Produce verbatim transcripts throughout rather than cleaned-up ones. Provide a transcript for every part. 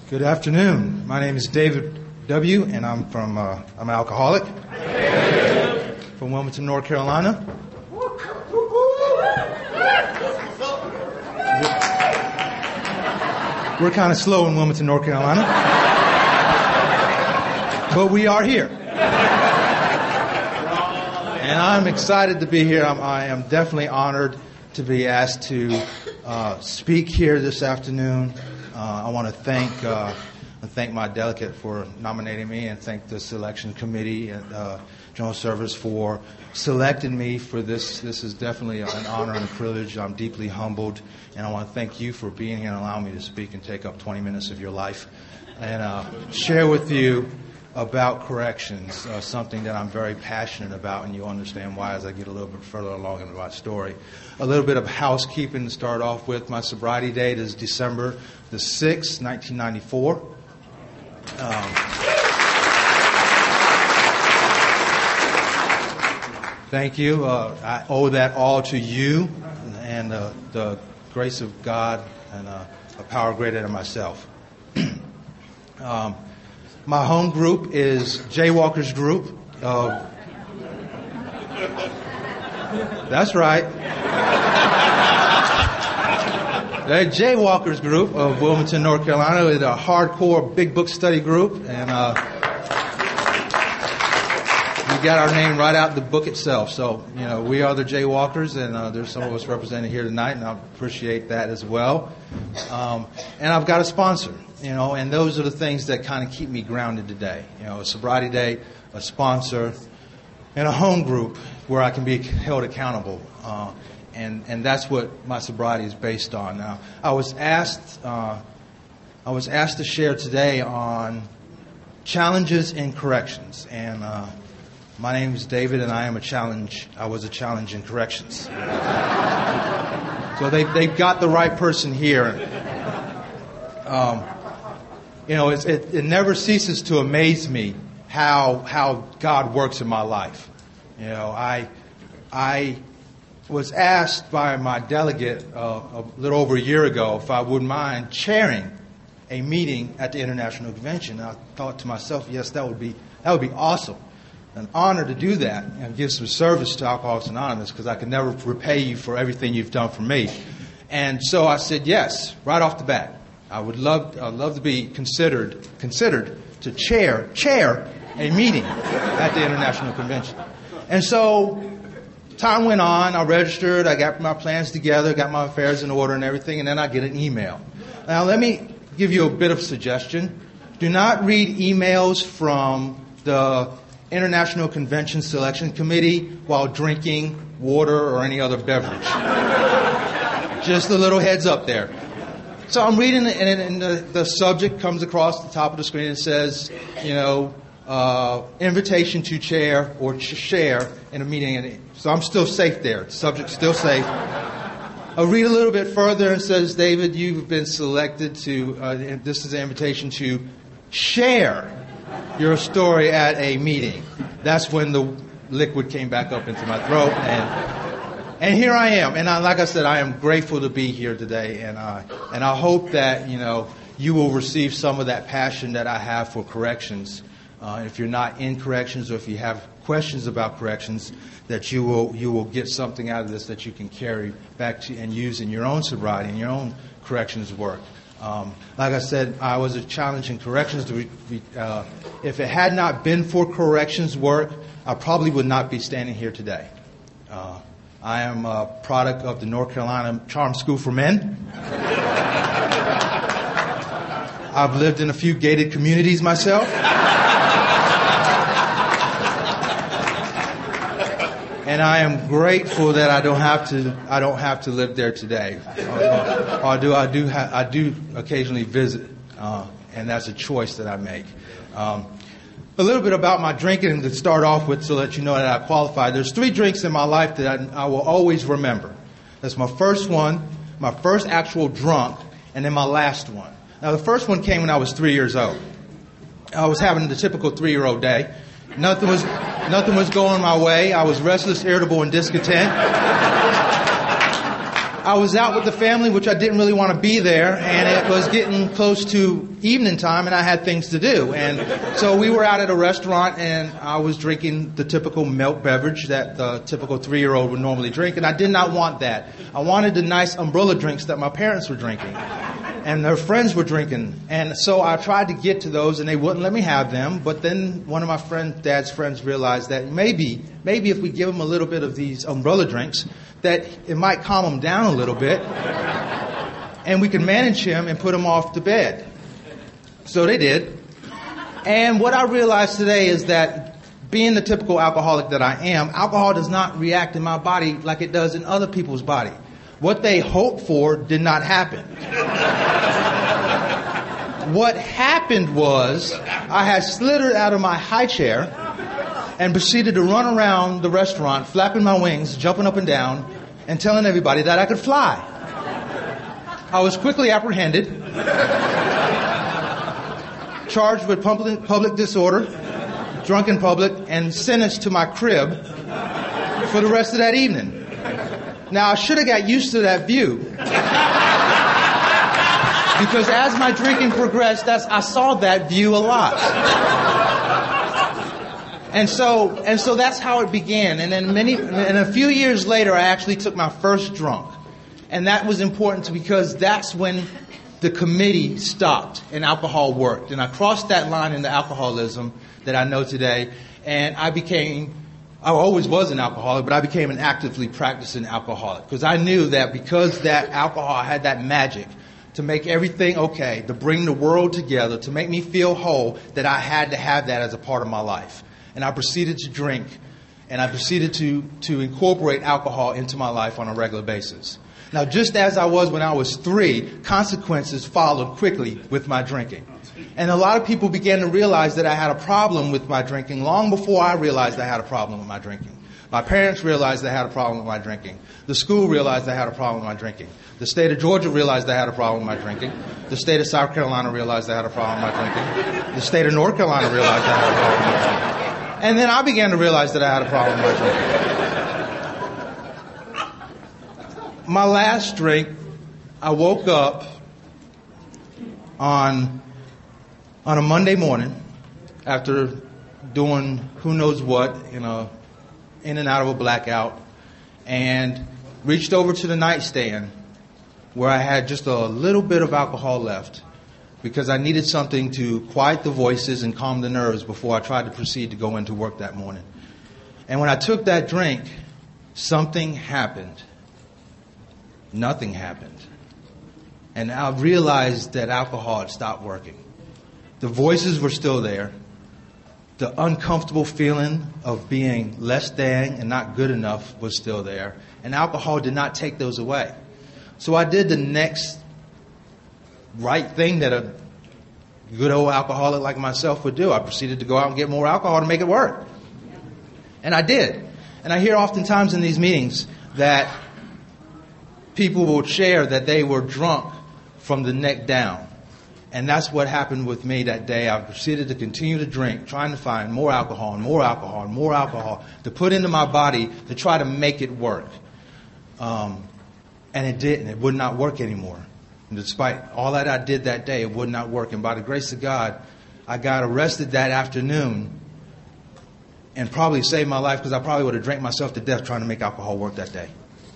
Good afternoon. My name is David W., and I'm from uh, I'm an alcoholic from Wilmington, North Carolina. We're kind of slow in Wilmington, North Carolina, but we are here, and I'm excited to be here. I'm, I am definitely honored to be asked to uh, speak here this afternoon. Uh, I want to thank uh, thank my delegate for nominating me, and thank the selection committee and uh, General Service for selecting me for this. This is definitely an honor and a privilege. I'm deeply humbled, and I want to thank you for being here and allowing me to speak and take up twenty minutes of your life and uh, share with you about corrections, uh, something that I'm very passionate about, and you'll understand why as I get a little bit further along in my story. A little bit of housekeeping to start off with. My sobriety date is December the sixth, nineteen ninety-four. Um, thank you. Uh, I owe that all to you and uh, the grace of God and uh, a power greater than myself. um, My home group is Jaywalkers Group. Uh, that's right. The Jaywalkers Group of Wilmington, North Carolina is a hardcore big book study group, and uh, we got our name right out the book itself. So, you know, we are the Jaywalkers, and uh, there's some of us represented here tonight, and I appreciate that as well. Um, and I've got a sponsor. You know, and those are the things that kind of keep me grounded today. You know, a sobriety date, a sponsor, and a home group where I can be held accountable. Uh, and and that's what my sobriety is based on. Now, I was asked, uh, I was asked to share today on challenges in corrections. And uh, my name is David, and I am a challenge. I was a challenge in corrections. So they they've got the right person here. Um, You know, it's, it, it never ceases to amaze me how how God works in my life. You know, I I was asked by my delegate uh, a little over a year ago if I wouldn't mind chairing a meeting at the International Convention. And I thought to myself, yes, that would be that would be awesome, an honor to do that and give some service to Alcoholics Anonymous, because I could never repay you for everything you've done for me. And so I said yes, right off the bat. I would love, I'd love to be considered considered to chair chair a meeting at the International Convention. And so time went on. I registered. I got my plans together, got my affairs in order and everything, and then I get an email. Now let me give you a bit of suggestion. Do not read emails from the International Convention Selection Committee while drinking water or any other beverage. Just a little heads up there. So I'm reading it, and the, the subject comes across the top of the screen and says, you know, uh, invitation to chair or ch- share in a meeting. And so I'm still safe there. The subject's still safe. I read a little bit further and says, David, you've been selected to, uh, this is an invitation to share your story at a meeting. That's when the liquid came back up into my throat, and And here I am, and I, like I said, I am grateful to be here today, and I and I hope that you know you will receive some of that passion that I have for corrections. Uh, if you're not in corrections, or if you have questions about corrections, that you will you will get something out of this that you can carry back to and use in your own sobriety and your own corrections work. Um, like I said, I was a challenge in corrections. To be, uh, if it had not been for corrections work, I probably would not be standing here today. Uh, I am a product of the North Carolina Charm School for Men. I've lived in a few gated communities myself. And I am grateful that I don't have to I don't have to live there today. Or I do I do ha- I do occasionally visit, uh, and that's a choice that I make. Um, A little bit about my drinking to start off with, to let you know that I qualify. There's three drinks in my life that I, I will always remember. That's my first one, my first actual drunk, and then my last one. Now, the first one came when I was three years old. I was having the typical three-year-old day. Nothing was, nothing was going my way. I was restless, irritable, and discontent. I was out with the family, which I didn't really want to be there, and it was getting close to evening time, and I had things to do. And so we were out at a restaurant, and I was drinking the typical milk beverage that the typical three-year-old would normally drink, and I did not want that. I wanted the nice umbrella drinks that my parents were drinking, and their friends were drinking. And so I tried to get to those, and they wouldn't let me have them. But then one of my friend, Dad's friends realized that maybe, maybe if we give them a little bit of these umbrella drinks, that it might calm him down a little bit, and we could manage him and put him off to bed. So they did. And what I realized today is that being the typical alcoholic that I am, alcohol does not react in my body like it does in other people's body. What they hoped for did not happen. What happened was I had slithered out of my high chair and proceeded to run around the restaurant, flapping my wings, jumping up and down, and telling everybody that I could fly. I was quickly apprehended, charged with public, public disorder, drunk in public, and sentenced to my crib for the rest of that evening. Now, I should have got used to that view. Because as my drinking progressed, that's, I saw that view a lot. And so, and so that's how it began. And then many, and a few years later, I actually took my first drunk. And that was important because that's when the committee stopped and alcohol worked. And I crossed that line into alcoholism that I know today. And I became, I always was an alcoholic, but I became an actively practicing alcoholic. Because I knew that because that alcohol had that magic to make everything okay, to bring the world together, to make me feel whole, that I had to have that as a part of my life. And I proceeded to drink, and I proceeded to, to incorporate alcohol into my life on a regular basis. Now, just as I was when I was three, consequences followed quickly with my drinking. And a lot of people began to realize that I had a problem with my drinking long before I realized I had a problem with my drinking. My parents realized I had a problem with my drinking. The school realized I had a problem with my drinking. The state of Georgia realized I had a problem with my drinking. The state of South Carolina realized I had a problem with my drinking. The state of North Carolina realized I had a problem with my drinking. And then I began to realize that I had a problem with my drinking. My last drink, I woke up on on a Monday morning after doing who knows what in a in and out of a blackout, and reached over to the nightstand where I had just a little bit of alcohol left, because I needed something to quiet the voices and calm the nerves before I tried to proceed to go into work that morning. And when I took that drink, something happened. Nothing happened. And I realized that alcohol had stopped working. The voices were still there. The uncomfortable feeling of being less than and not good enough was still there. And alcohol did not take those away. So I did the next right thing that a good old alcoholic like myself would do. I proceeded to go out and get more alcohol to make it work. And I did. And I hear oftentimes in these meetings that people will share that they were drunk from the neck down. And that's what happened with me that day. I proceeded to continue to drink, trying to find more alcohol and more alcohol and more alcohol to put into my body to try to make it work. Um, and it didn't. It would not work anymore. And despite all that I did that day, it would not work. And by the grace of God, I got arrested that afternoon and probably saved my life, because I probably would have drank myself to death trying to make alcohol work that day.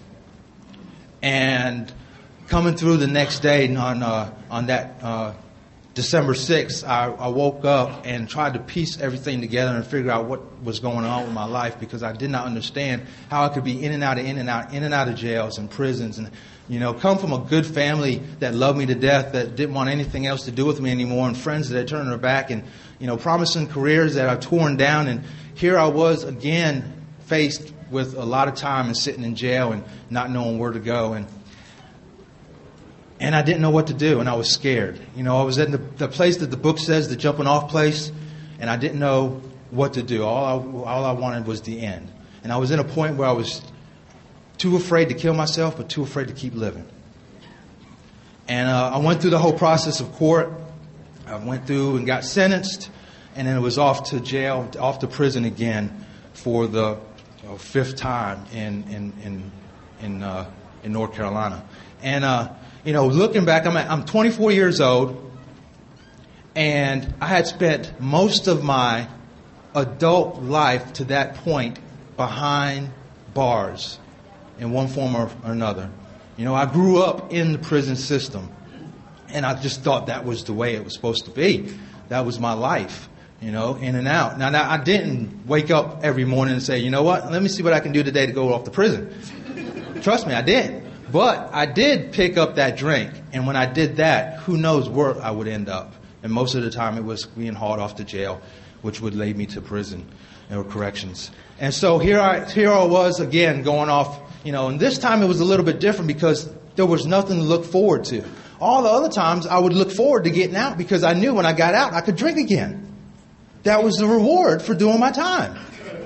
And coming through the next day on uh, on that uh, December sixth, I, I woke up and tried to piece everything together and figure out what was going on with my life, because I did not understand how I could be in and out of in and out, in and out of jails and prisons, and you know, come from a good family that loved me to death, that didn't want anything else to do with me anymore, and friends that had turned their back, and you know, promising careers that I've torn down, and here I was again faced with a lot of time and sitting in jail and not knowing where to go, and and I didn't know what to do, and I was scared. You know, I was in the, the place that the book says, the jumping off place, and I didn't know what to do. All I, all I wanted was the end. And I was in a point where I was too afraid to kill myself, but too afraid to keep living. And uh, I went through the whole process of court. I went through and got sentenced, and then it was off to jail, off to prison again for the you know, fifth time in in in in uh, in North Carolina. And, uh, you know, looking back, I'm, I'm twenty-four years old, and I had spent most of my adult life to that point behind bars in one form or another. You know, I grew up in the prison system, and I just thought that was the way it was supposed to be. That was my life, you know, in and out. Now, now I didn't wake up every morning and say, you know what, let me see what I can do today to go off to prison. Trust me, I didn't. But I did pick up that drink, and when I did that, who knows where I would end up. And most of the time it was being hauled off to jail, which would lead me to prison or corrections. And so here I here I was again going off, you know, and this time it was a little bit different because there was nothing to look forward to. All the other times I would look forward to getting out because I knew when I got out I could drink again. That was the reward for doing my time.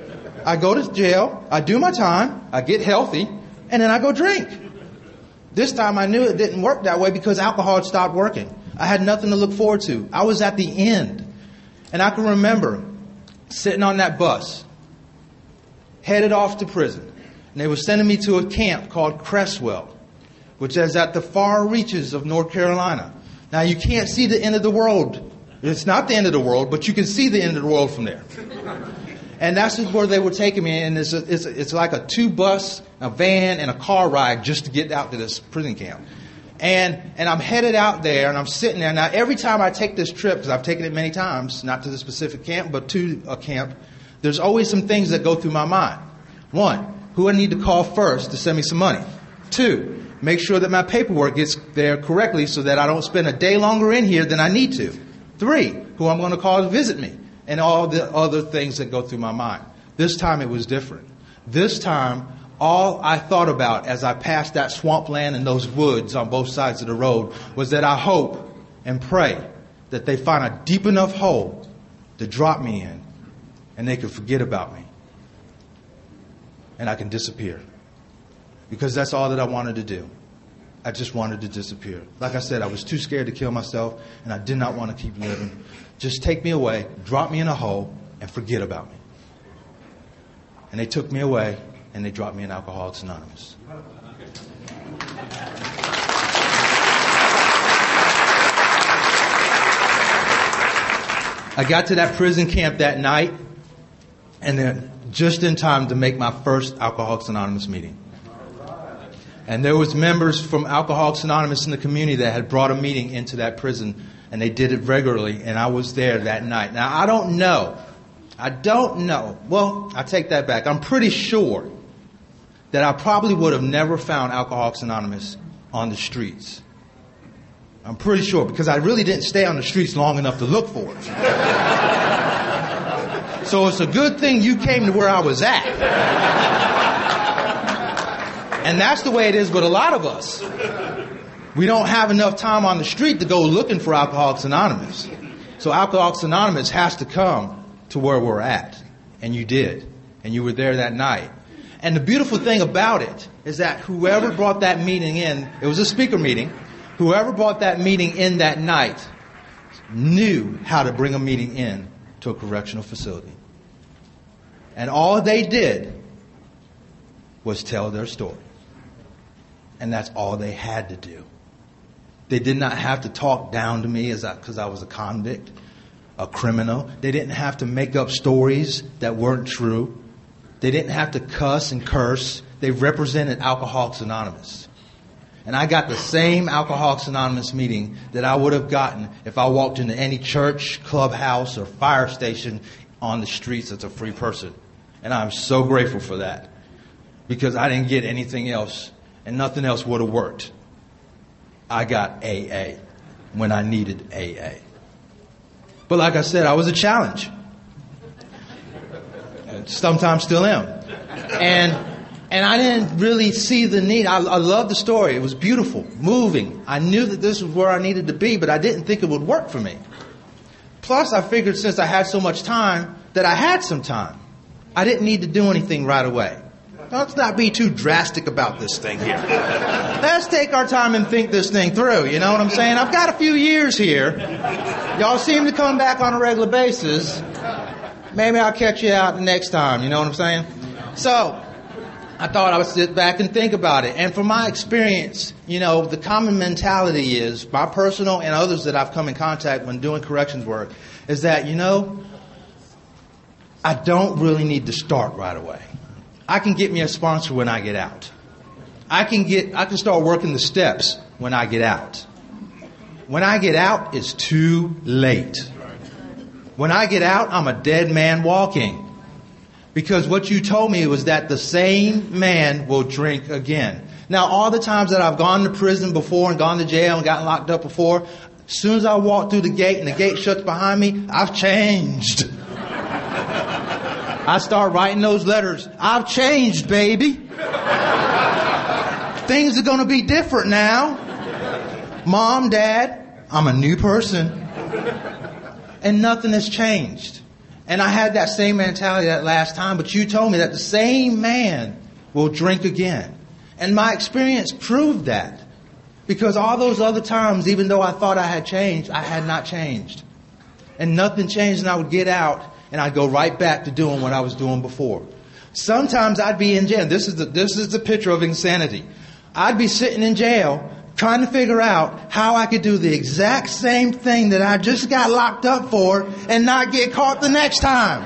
I go to jail, I do my time, I get healthy, and then I go drink. This time I knew it didn't work that way because alcohol had stopped working. I had nothing to look forward to. I was at the end. And I can remember sitting on that bus, headed off to prison. And they were sending me to a camp called Cresswell, which is at the far reaches of North Carolina. Now, you can't see the end of the world. It's not the end of the world, but you can see the end of the world from there. And that's where they were taking me. And it's, a, it's, a, it's like a two-bus, a van, and a car ride just to get out to this prison camp. And and I'm headed out there, and I'm sitting there. Now, every time I take this trip, because I've taken it many times, not to the specific camp, but to a camp, there's always some things that go through my mind. One, who I need to call first to send me some money. Two, make sure that my paperwork gets there correctly so that I don't spend a day longer in here than I need to. Three, who I'm going to call to visit me. And all the other things that go through my mind. This time it was different. This time, all I thought about as I passed that swampland and those woods on both sides of the road was that I hope and pray that they find a deep enough hole to drop me in and they can forget about me. And I can disappear. Because that's all that I wanted to do. I just wanted to disappear. Like I said, I was too scared to kill myself, and I did not want to keep living. Just take me away, drop me in a hole, and forget about me. And they took me away, and they dropped me in Alcoholics Anonymous. I got to that prison camp that night, and then just in time to make my first Alcoholics Anonymous meeting. And there was members from Alcoholics Anonymous in the community that had brought a meeting into that prison, and they did it regularly, and I was there that night. Now, I don't know. I don't know. Well, I take that back. I'm pretty sure that I probably would have never found Alcoholics Anonymous on the streets. I'm pretty sure, because I really didn't stay on the streets long enough to look for it. So it's a good thing you came to where I was at. And that's the way it is with a lot of us. We don't have enough time on the street to go looking for Alcoholics Anonymous. So Alcoholics Anonymous has to come to where we're at. And you did. And you were there that night. And the beautiful thing about it is that whoever brought that meeting in, it was a speaker meeting, whoever brought that meeting in that night knew how to bring a meeting in to a correctional facility. And all they did was tell their story. And that's all they had to do. They did not have to talk down to me as I, because I was a convict, a criminal. They didn't have to make up stories that weren't true. They didn't have to cuss and curse. They represented Alcoholics Anonymous. And I got the same Alcoholics Anonymous meeting that I would have gotten if I walked into any church, clubhouse, or fire station on the streets as a free person. And I'm so grateful for that. Because I didn't get anything else. And nothing else would have worked. I got A A when I needed A A. But like I said, I was a challenge. And sometimes still am. And and I didn't really see the need. I, I loved the story. It was beautiful, moving. I knew that this was where I needed to be, but I didn't think it would work for me. Plus, I figured since I had so much time, that I had some time. I didn't need to do anything right away. Let's not be too drastic about this thing here. Let's take our time and think this thing through. You know what I'm saying? I've got a few years here. Y'all seem to come back on a regular basis. Maybe I'll catch you out the next time. You know what I'm saying? So, I thought I would sit back and think about it. And from my experience, you know, the common mentality is, my personal and others that I've come in contact when doing corrections work, is that, you know, I don't really need to start right away. I can get me a sponsor when I get out. I can get, I can start working the steps when I get out. When I get out, it's too late. When I get out, I'm a dead man walking. Because what you told me was that the same man will drink again. Now, all the times that I've gone to prison before and gone to jail and gotten locked up before, as soon as I walk through the gate and the gate shuts behind me, I've changed. I start writing those letters. I've changed, baby. Things are going to be different now. Mom, Dad, I'm a new person. And nothing has changed. And I had that same mentality that last time, but you told me that the same man will drink again. And my experience proved that. Because all those other times, even though I thought I had changed, I had not changed. And nothing changed, and I would get out and I'd go right back to doing what I was doing before. Sometimes I'd be in jail. This is the, this is the picture of insanity. I'd be sitting in jail trying to figure out how I could do the exact same thing that I just got locked up for and not get caught the next time.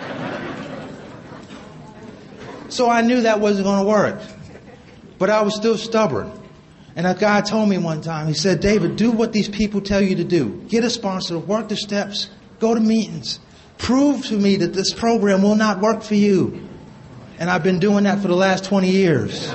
So I knew that wasn't going to work. But I was still stubborn. And a guy told me one time, he said, David, do what these people tell you to do. Get a sponsor, work the steps, go to meetings. Prove to me that this program will not work for you. And I've been doing that for the last twenty years.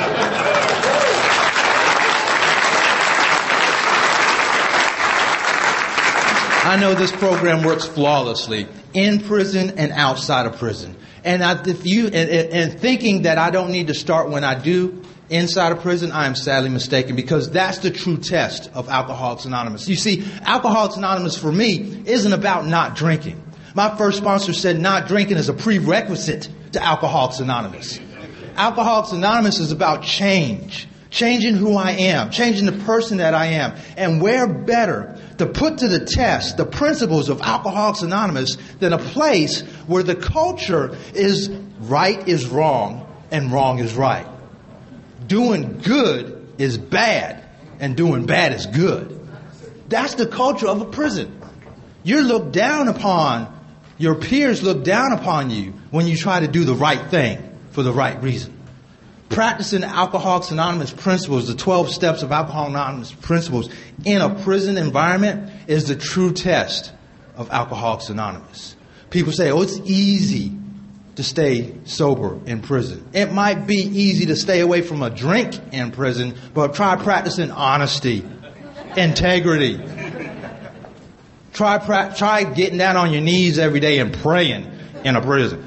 I know this program works flawlessly in prison and outside of prison. And I, if you and, and thinking that I don't need to start when I do inside of prison, I am sadly mistaken, because that's the true test of Alcoholics Anonymous. You see, Alcoholics Anonymous for me isn't about not drinking. My first sponsor said not drinking is a prerequisite to Alcoholics Anonymous. Alcoholics Anonymous is about change. Changing who I am, changing the person that I am. And where better to put to the test the principles of Alcoholics Anonymous than a place where the culture is right is wrong and wrong is right. Doing good is bad and doing bad is good. That's the culture of a prison. You're looked down upon, your peers look down upon you when you try to do the right thing for the right reason. Practicing Alcoholics Anonymous principles, the twelve steps of Alcoholics Anonymous principles in a prison environment is the true test of Alcoholics Anonymous. People say, oh, it's easy to stay sober in prison. It might be easy to stay away from a drink in prison, but try practicing honesty, integrity. Try, pra- try getting down on your knees every day and praying in a prison.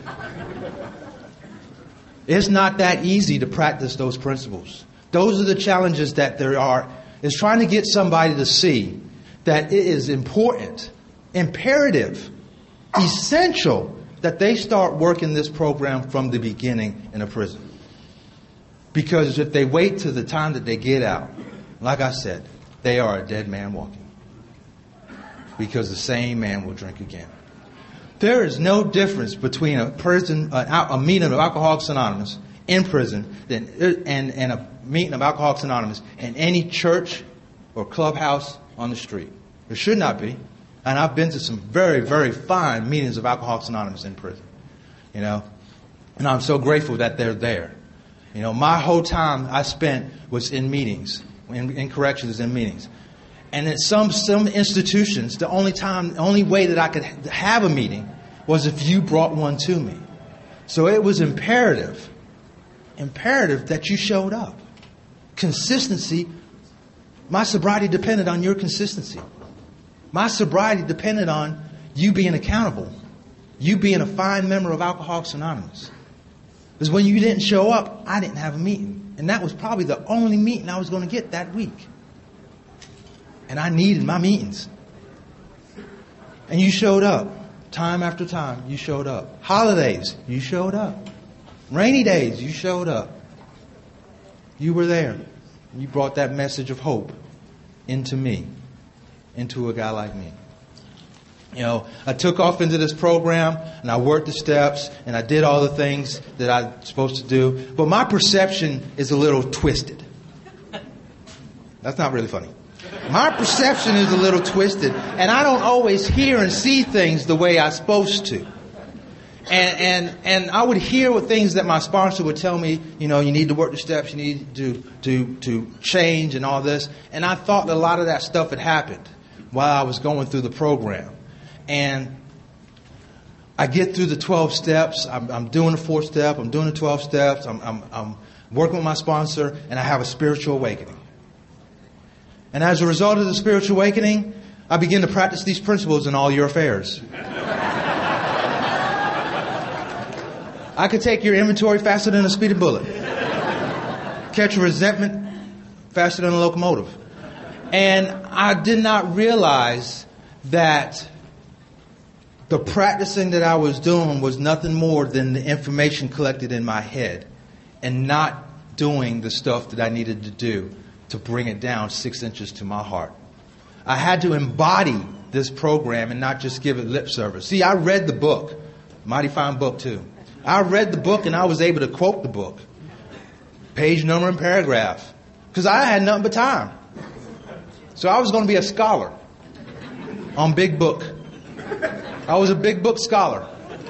It's not that easy to practice those principles. Those are the challenges that there are, is trying to get somebody to see that it is important, imperative, essential that they start working this program from the beginning in a prison. Because if they wait till the time that they get out, like I said, they are a dead man walking. Because the same man will drink again. There is no difference between a prison, a, a meeting of Alcoholics Anonymous in prison than, and, and a meeting of Alcoholics Anonymous in any church or clubhouse on the street. There should not be. And I've been to some very, very fine meetings of Alcoholics Anonymous in prison. You know, and I'm so grateful that they're there. You know, my whole time I spent was in meetings, in, in corrections, in meetings. And in some some institutions, the only time, the only way that I could have a meeting was if you brought one to me. So it was imperative, imperative that you showed up. Consistency. My sobriety depended on your consistency. My sobriety depended on you being accountable, you being a fine member of Alcoholics Anonymous. Because when you didn't show up, I didn't have a meeting, and that was probably the only meeting I was going to get that week. And I needed my meetings. And you showed up. Time after time, you showed up. Holidays, you showed up. Rainy days, you showed up. You were there. You brought that message of hope into me, into a guy like me. You know, I took off into this program, and I worked the steps, and I did all the things that I'm supposed to do. But my perception is a little twisted. That's not really funny. My perception is a little twisted, and I don't always hear and see things the way I'm supposed to. And, and, and I would hear what things that my sponsor would tell me, you know, you need to work the steps, you need to, to, to change and all this. And I thought that a lot of that stuff had happened while I was going through the program. And I get through the twelve steps. I'm, I'm doing the fourth step. I'm doing the twelve steps. I'm, I'm, I'm working with my sponsor, and I have a spiritual awakening. And as a result of the spiritual awakening, I begin to practice these principles in all your affairs. I could take your inventory faster than a speeding bullet. Catch a resentment faster than a locomotive. And I did not realize that the practicing that I was doing was nothing more than the information collected in my head and not doing the stuff that I needed to do to bring it down six inches to my heart. I had to embody this program and not just give it lip service. See, I read the book. Mighty fine book, too. I read the book and I was able to quote the book. Page, number, and paragraph. Because I had nothing but time. So I was going to be a scholar on Big Book. I was a Big Book scholar.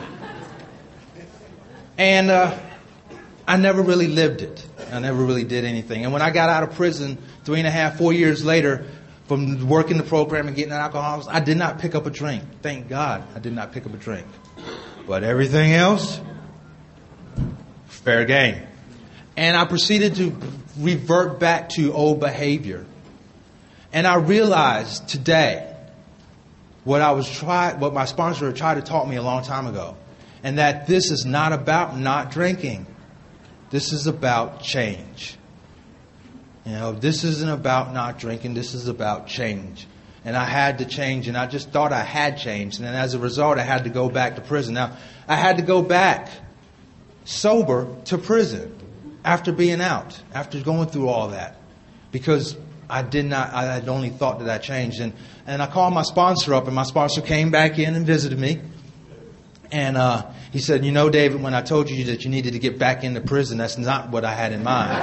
And uh, I never really lived it. I never really did anything. And when I got out of prison three and a half, four years later, from working the program and getting alcohol, I did not pick up a drink. Thank God I did not pick up a drink. But everything else, fair game. And I proceeded to revert back to old behavior. And I realized today what I was try, what my sponsor had tried to taught me a long time ago. And that this is not about not drinking. This is about change. You know, this isn't about not drinking. This is about change. And I had to change, and I just thought I had changed. And then as a result, I had to go back to prison. Now, I had to go back sober to prison after being out, after going through all that. Because I did not, I had only thought that I changed. And, and I called my sponsor up, and my sponsor came back in and visited me. And uh, he said, you know, David, when I told you that you needed to get back into prison, that's not what I had in mind.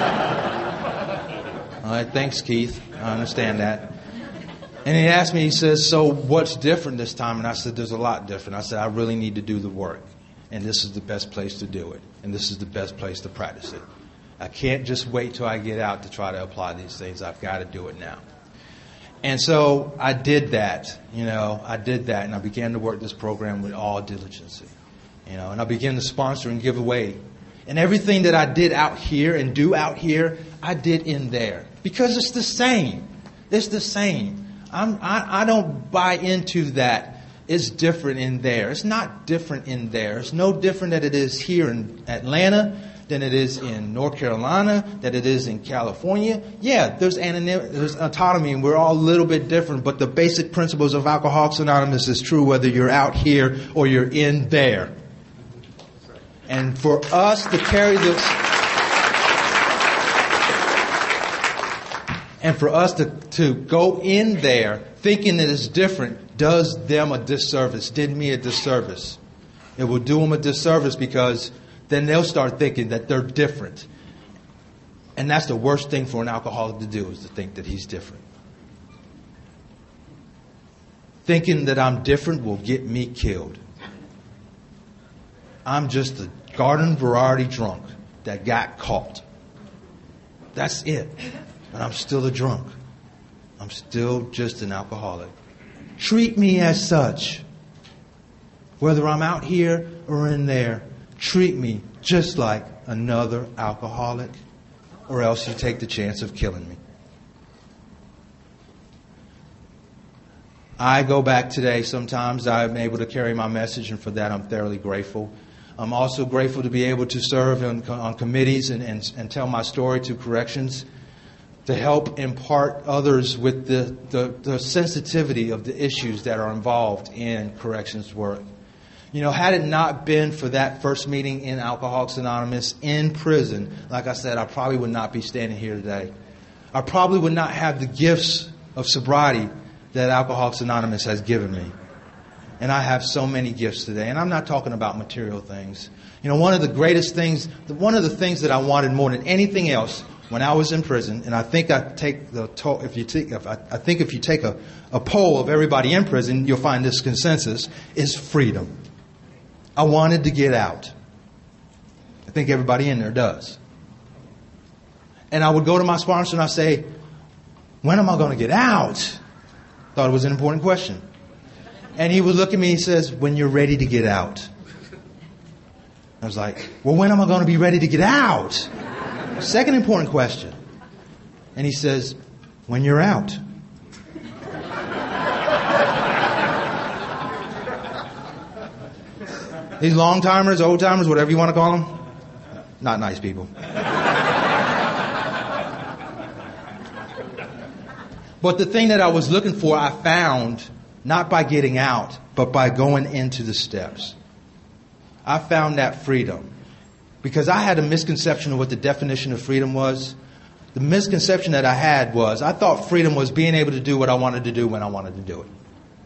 All right, thanks, Keith. I understand that. And he asked me, he says, so what's different this time? And I said, there's a lot different. I said, I really need to do the work. And this is the best place to do it. And this is the best place to practice it. I can't just wait till I get out to try to apply these things. I've got to do it now. And so I did that, you know, I did that. And I began to work this program with all diligence, you know, and I began to sponsor and give away. And everything that I did out here and do out here, I did in there. Because it's the same. It's the same. I'm, I, I don't buy into that. It's different in there. It's not different in there. It's no different than it is here in Atlanta, than it is in North Carolina, than it is in California. Yeah, there's, anonym, there's autonomy, and we're all a little bit different. But the basic principles of Alcoholics Anonymous is true whether you're out here or you're in there. And for us to carry this, and for us to, to go in there thinking that it's different does them a disservice, did me a disservice. It will do them a disservice because then they'll start thinking that they're different. And that's the worst thing for an alcoholic to do, is to think that he's different. Thinking that I'm different will get me killed. I'm just a garden variety drunk that got caught. That's it. But I'm still a drunk. I'm still just an alcoholic. Treat me as such. Whether I'm out here or in there, treat me just like another alcoholic, or else you take the chance of killing me. I go back today. Sometimes I'm able to carry my message, and for that I'm thoroughly grateful. I'm also grateful to be able to serve on, on committees and, and, and tell my story to corrections, to help impart others with the, the, the sensitivity of the issues that are involved in corrections work. You know, had it not been for that first meeting in Alcoholics Anonymous in prison, like I said, I probably would not be standing here today. I probably would not have the gifts of sobriety that Alcoholics Anonymous has given me. And I have so many gifts today. And I'm not talking about material things. You know, one of the greatest things, one of the things that I wanted more than anything else when I was in prison, and I think I take the to- if you take, if I, I think if you take a, a poll of everybody in prison, you'll find this consensus, is freedom. I wanted to get out. I think everybody in there does. And I would go to my sponsor and I say, when am I going to get out? Thought it was an important question. And he would look at me and he says, when you're ready to get out. I was like, well, when am I going to be ready to get out? Second important question. And he says, when you're out. These long timers, old timers, whatever you want to call them, not nice people. But the thing that I was looking for, I found not by getting out, but by going into the steps. I found that freedom. Because I had a misconception of what the definition of freedom was. The misconception that I had was, I thought freedom was being able to do what I wanted to do when I wanted to do it.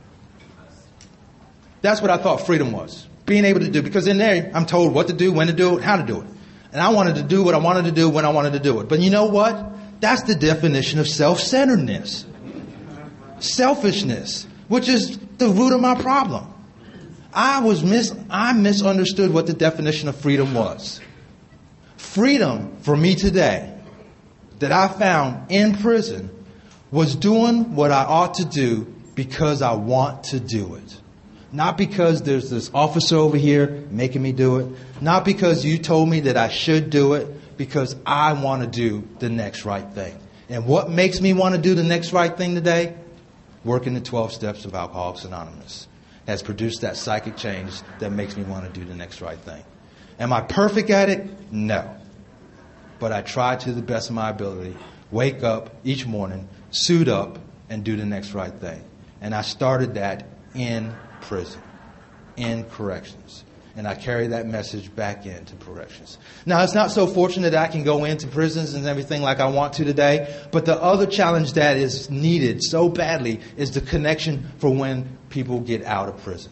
That's what I thought freedom was. Being able to do. Because in there, I'm told what to do, when to do it, how to do it. And I wanted to do what I wanted to do when I wanted to do it. But you know what? That's the definition of self-centeredness. Selfishness. Which is the root of my problem. I was mis- I misunderstood what the definition of freedom was. Freedom for me today that I found in prison was doing what I ought to do because I want to do it. Not because there's this officer over here making me do it. Not because you told me that I should do it. Because I want to do the next right thing. And what makes me want to do the next right thing today? Working the twelve steps of Alcoholics Anonymous has produced that psychic change that makes me want to do the next right thing. Am I perfect at it? No. But I try to the best of my ability, wake up each morning, suit up, and do the next right thing. And I started that in prison, in corrections. And I carry that message back into corrections. Now, it's not so fortunate that I can go into prisons and everything like I want to today. But the other challenge that is needed so badly is the connection for when people get out of prison.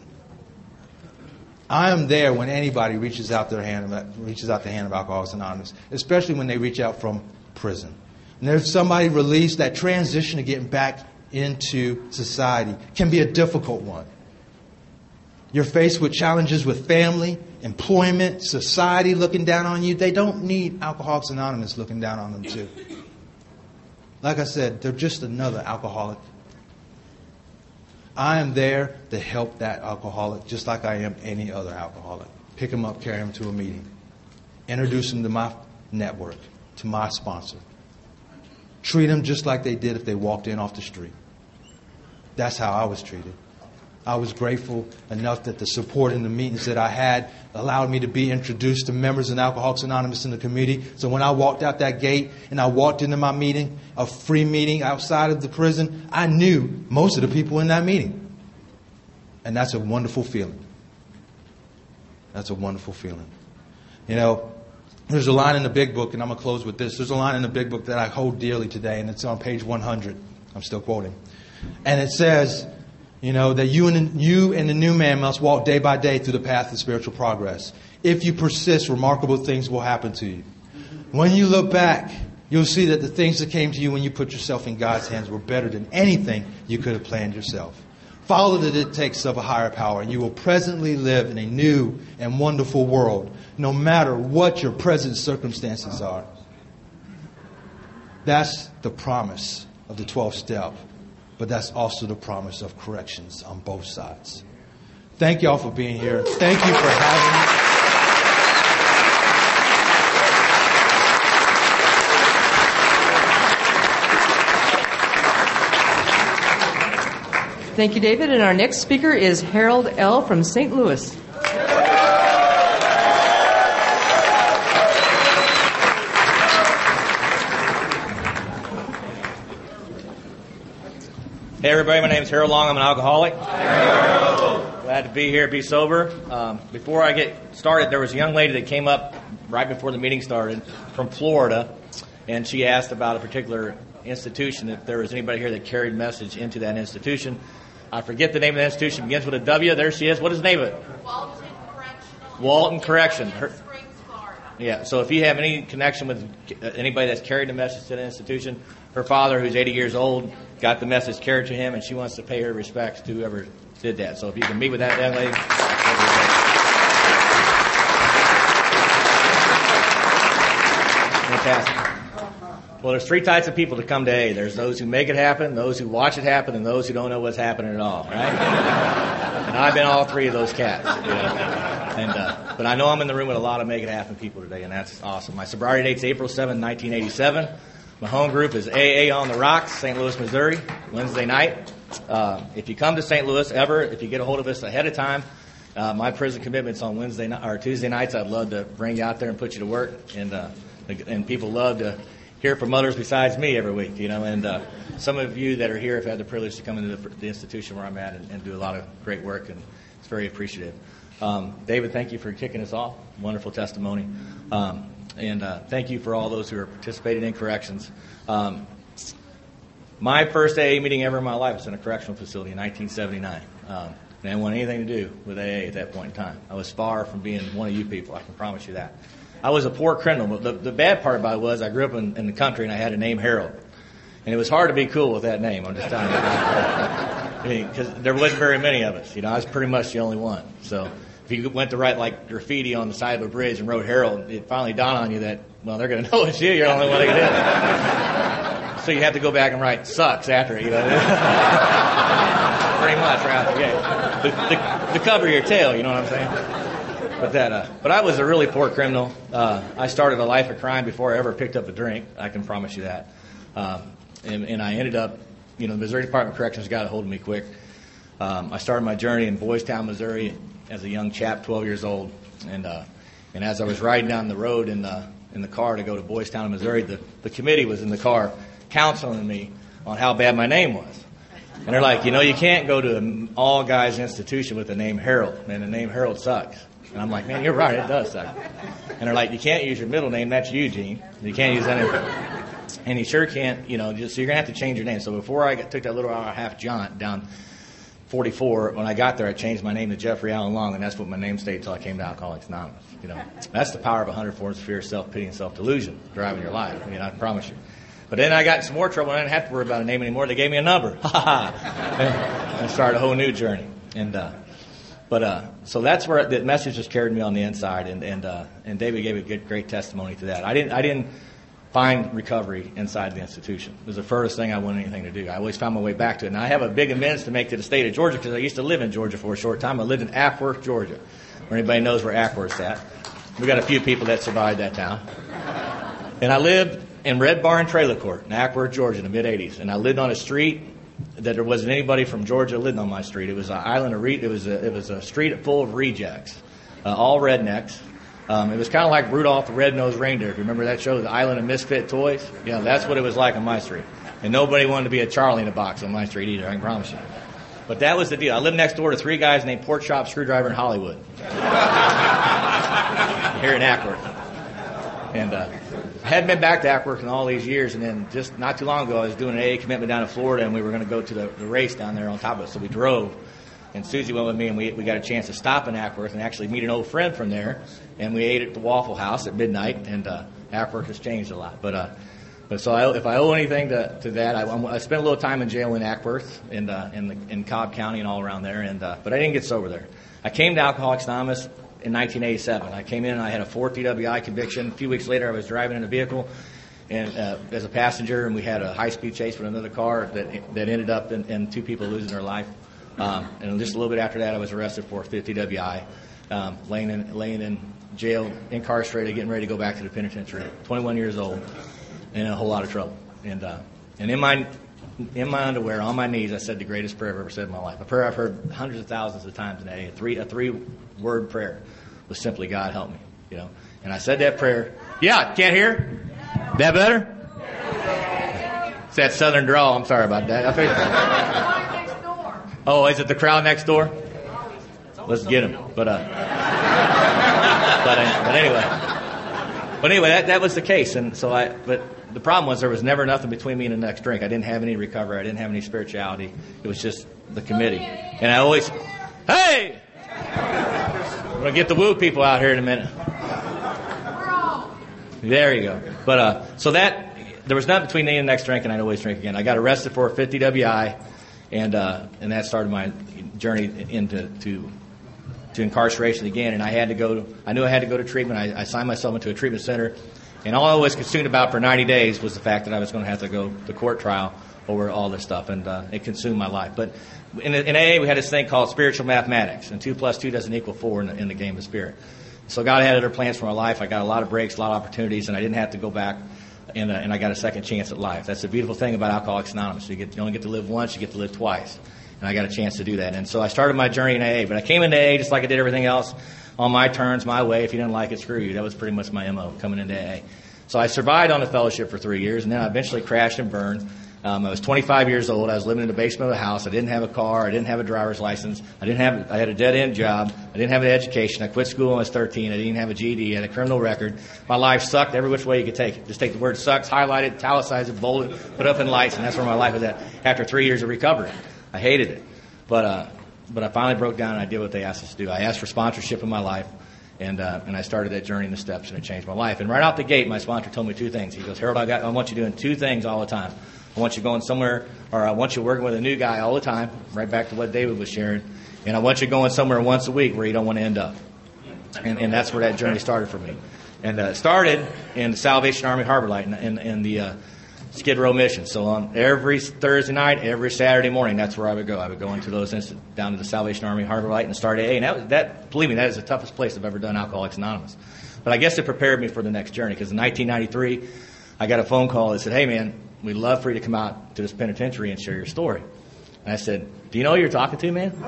I am there when anybody reaches out their hand, reaches out the hand of Alcoholics Anonymous, especially when they reach out from prison. And there's somebody released, that transition to getting back into society can be a difficult one. You're faced with challenges with family, employment, society looking down on you. They don't need Alcoholics Anonymous looking down on them too. Like I said, they're just another alcoholic. I am there to help that alcoholic just like I am any other alcoholic. Pick them up, carry them to a meeting. Introduce them to my network, to my sponsor. Treat them just like they did if they walked in off the street. That's how I was treated. I was grateful enough that the support in the meetings that I had allowed me to be introduced to members of Alcoholics Anonymous in the community. So when I walked out that gate and I walked into my meeting, a free meeting outside of the prison, I knew most of the people in that meeting. And that's a wonderful feeling. That's a wonderful feeling. You know, there's a line in the Big Book, and I'm going to close with this. There's a line in the Big Book that I hold dearly today, and it's on page one hundred. I'm still quoting. And it says, you know, that you and, you and the new man must walk day by day through the path of spiritual progress. If you persist, remarkable things will happen to you. When you look back, you'll see that the things that came to you when you put yourself in God's hands were better than anything you could have planned yourself. Follow the dictates of a higher power, and you will presently live in a new and wonderful world, no matter what your present circumstances are. That's the promise of the twelfth step. But that's also the promise of corrections on both sides. Thank you all for being here. Thank you for having me. Thank you, David. And our next speaker is Harold L. from Saint Louis. Hey everybody, my name is Harold Long. I'm an alcoholic. Harold. Glad to be here, be sober. Um, before I get started, there was a young lady that came up right before the meeting started from Florida, and she asked about a particular institution, if there was anybody here that carried message into that institution. I forget the name of the institution. Begins with a W. There she is. What is the name of it? Walton Correctional. Walton Correction. Her, Springs, Florida. yeah. So if you have any connection with anybody that's carried the message to the institution, her father, who's eighty years old, got the message carried to him, and she wants to pay her respects to whoever did that. So if you can meet with that young lady. Fantastic. Well, there's three types of people that come to A. There's those who make it happen, those who watch it happen, and those who don't know what's happening at all, right? And I've been all three of those cats. You know? And uh, but I know I'm in the room with a lot of make it happen people today, and that's awesome. My sobriety date's April seventh, nineteen eighty-seven. My home group is A A on the Rocks, Saint Louis, Missouri, Wednesday night. Uh, if you come to Saint Louis ever, if you get a hold of us ahead of time, uh, my prison commitment's on Wednesday ni- or Tuesday nights. I'd love to bring you out there and put you to work, and uh, and people love to hear from others besides me every week, you know. And uh, some of you that are here have had the privilege to come into the, the institution where I'm at and, and do a lot of great work, and it's very appreciative. Um, David, thank you for kicking us off. Wonderful testimony. Um, and uh, thank you for all those who are participating in corrections. Um, my first A A meeting ever in my life was in a correctional facility in nineteen seventy-nine. Um, I didn't want anything to do with A A at that point in time. I was far from being one of you people, I can promise you that. I was a poor criminal, but the, the bad part about it was I grew up in, in the country and I had a name Harold. And it was hard to be cool with that name, I'm just telling you. I mean, because there wasn't very many of us. You know, I was pretty much the only one. So if you went to write like graffiti on the side of a bridge and wrote Harold, it finally dawned on you that, well, they're going to know it's you. You're the only one that can do it. So you have to go back and write sucks after it, you know. Pretty much right after, yeah. The, the, the cover of your tail, you know what I'm saying? But that, uh, but I was a really poor criminal. Uh, I started a life of crime before I ever picked up a drink. I can promise you that. Um, and, and I ended up, you know, the Missouri Department of Corrections got a hold of me quick. Um, I started my journey in Boys Town, Missouri, as a young chap, twelve years old. And uh, and as I was riding down the road in the in the car to go to Boys Town, Missouri, the the committee was in the car counseling me on how bad my name was. And they're like, you know, you can't go to an all guys institution with the name Harold. Man, the name Harold sucks. And I'm like, man, you're right, it does suck. And they're like, you can't use your middle name, that's Eugene. You can't use anything. And you sure can't, you know, just, so you're going to have to change your name. So before I got, took that little hour and a half jaunt down forty-four, when I got there, I changed my name to Jeffrey Allen Long, and that's what my name stayed until I came to Alcoholics Anonymous. You know, that's the power of one hundred forms of fear, self-pity, and self-delusion driving your life. I mean, I promise you. But then I got in some more trouble, and I didn't have to worry about a name anymore. They gave me a number. Ha ha. And started a whole new journey. And, uh, But uh, so that's where the message just carried me on the inside, and and uh, and David gave a good, great testimony to that. I didn't I didn't find recovery inside the institution. It was the furthest thing I wanted anything to do. I always found my way back to it. And I have a big amends to make to the state of Georgia because I used to live in Georgia for a short time. I lived in Ackworth, Georgia, where anybody knows where Ackworth's at. We got a few people that survived that town. And I lived in Red Barn Trailer Court in Ackworth, Georgia, in the mid eighties, and I lived on a street that there wasn't anybody from Georgia living on my street. It was an island of re- it was a, it was a street full of rejects, uh, all rednecks. Um, it was kind of like Rudolph the Red-Nosed Reindeer. If you remember that show, The Island of Misfit Toys? You know, that's what it was like on my street. And nobody wanted to be a Charlie in a box on my street either, I can promise you. But that was the deal. I lived next door to three guys named Pork Chop Screwdriver in Hollywood. Here in Ackworth. And uh, I hadn't been back to Ackworth in all these years, and then just not too long ago I was doing an A A commitment down in Florida, and we were going to go to the, the race down there on top of it. So we drove, and Susie went with me, and we we got a chance to stop in Ackworth and actually meet an old friend from there, and we ate at the Waffle House at midnight, and uh, Ackworth has changed a lot. But uh, but so I, if I owe anything to, to that, I, I spent a little time in jail in Ackworth and uh, in, the, in Cobb County and all around there, and uh, but I didn't get sober there. I came to Alcoholics Anonymous in nineteen eighty-seven. I came in and I had a fourth D W I conviction. A few weeks later, I was driving in a vehicle and uh, as a passenger, and we had a high-speed chase with another car that that ended up in, in two people losing their life. Um, and just a little bit after that, I was arrested for a fifth D W I, um, laying in laying in jail, incarcerated, getting ready to go back to the penitentiary. twenty-one years old, and in a whole lot of trouble. And uh, and in my in my underwear, on my knees, I said the greatest prayer I've ever said in my life. A prayer I've heard hundreds of thousands of times in A A. A three a three word prayer was simply, God help me. You know. And I said that prayer. Yeah, can't hear? That better? It's that southern drawl. I'm sorry about that. I figured. Oh, is it the crowd next door? Let's get him. But uh, but uh, but anyway, but anyway, that that was the case. And so I but the problem was there was never nothing between me and the next drink. I didn't have any recovery. I didn't have any spirituality. It was just the committee. And I always, hey! I'm going to get the woo people out here in a minute. There you go. But uh, so that, there was nothing between me and the next drink, and I'd always drink again. I got arrested for a fifty W I, and uh, and that started my journey into to to incarceration again. And I had to go, I knew I had to go to treatment. I, I signed myself into a treatment center. And all I was consumed about for ninety days was the fact that I was going to have to go to court trial over all this stuff, and uh, it consumed my life. But in, in A A, we had this thing called spiritual mathematics, and two plus two doesn't equal four in the, in the game of spirit. So God had other plans for my life. I got a lot of breaks, a lot of opportunities, and I didn't have to go back, and, uh, and I got a second chance at life. That's the beautiful thing about Alcoholics Anonymous. You, get, you only get to live once, you get to live twice. And I got a chance to do that. And so I started my journey in A A, but I came into A A just like I did everything else, on my terms, my way. If you didn't like it, screw you. That was pretty much my M O coming into A A. So I survived on the fellowship for three years, and then I eventually crashed and burned. Um, I was twenty-five years old. I was living in the basement of a house. I didn't have a car. I didn't have a driver's license. I didn't have. I had a dead-end job. I didn't have an education. I quit school when I was thirteen. I didn't have a G E D. I had a criminal record. My life sucked every which way you could take it. Just take the word sucks, highlight it, italicize it, bold it, put it up in lights, and that's where my life was at after three years of recovery. I hated it. But uh, but I finally broke down, and I did what they asked us to do. I asked for sponsorship in my life. And uh, and I started that journey in the steps, and it changed my life. And right out the gate, my sponsor told me two things. He goes, Harold, I, got, I want you doing two things all the time. I want you going somewhere, or I want you working with a new guy all the time, right back to what David was sharing. And I want you going somewhere once a week where you don't want to end up. And, and that's where that journey started for me. And uh, it started in the Salvation Army Harbor Light in, in, in the uh, Skid Row mission. So on every Thursday night, every Saturday morning, that's where I would go. I would go into those inst- down to the Salvation Army Harbor Light and start A A. And that, was, that, believe me, that is the toughest place I've ever done Alcoholics Anonymous. But I guess it prepared me for the next journey, because in nineteen ninety-three, I got a phone call that said, hey, man, we'd love for you to come out to this penitentiary and share your story. And I said, do you know who you're talking to, man?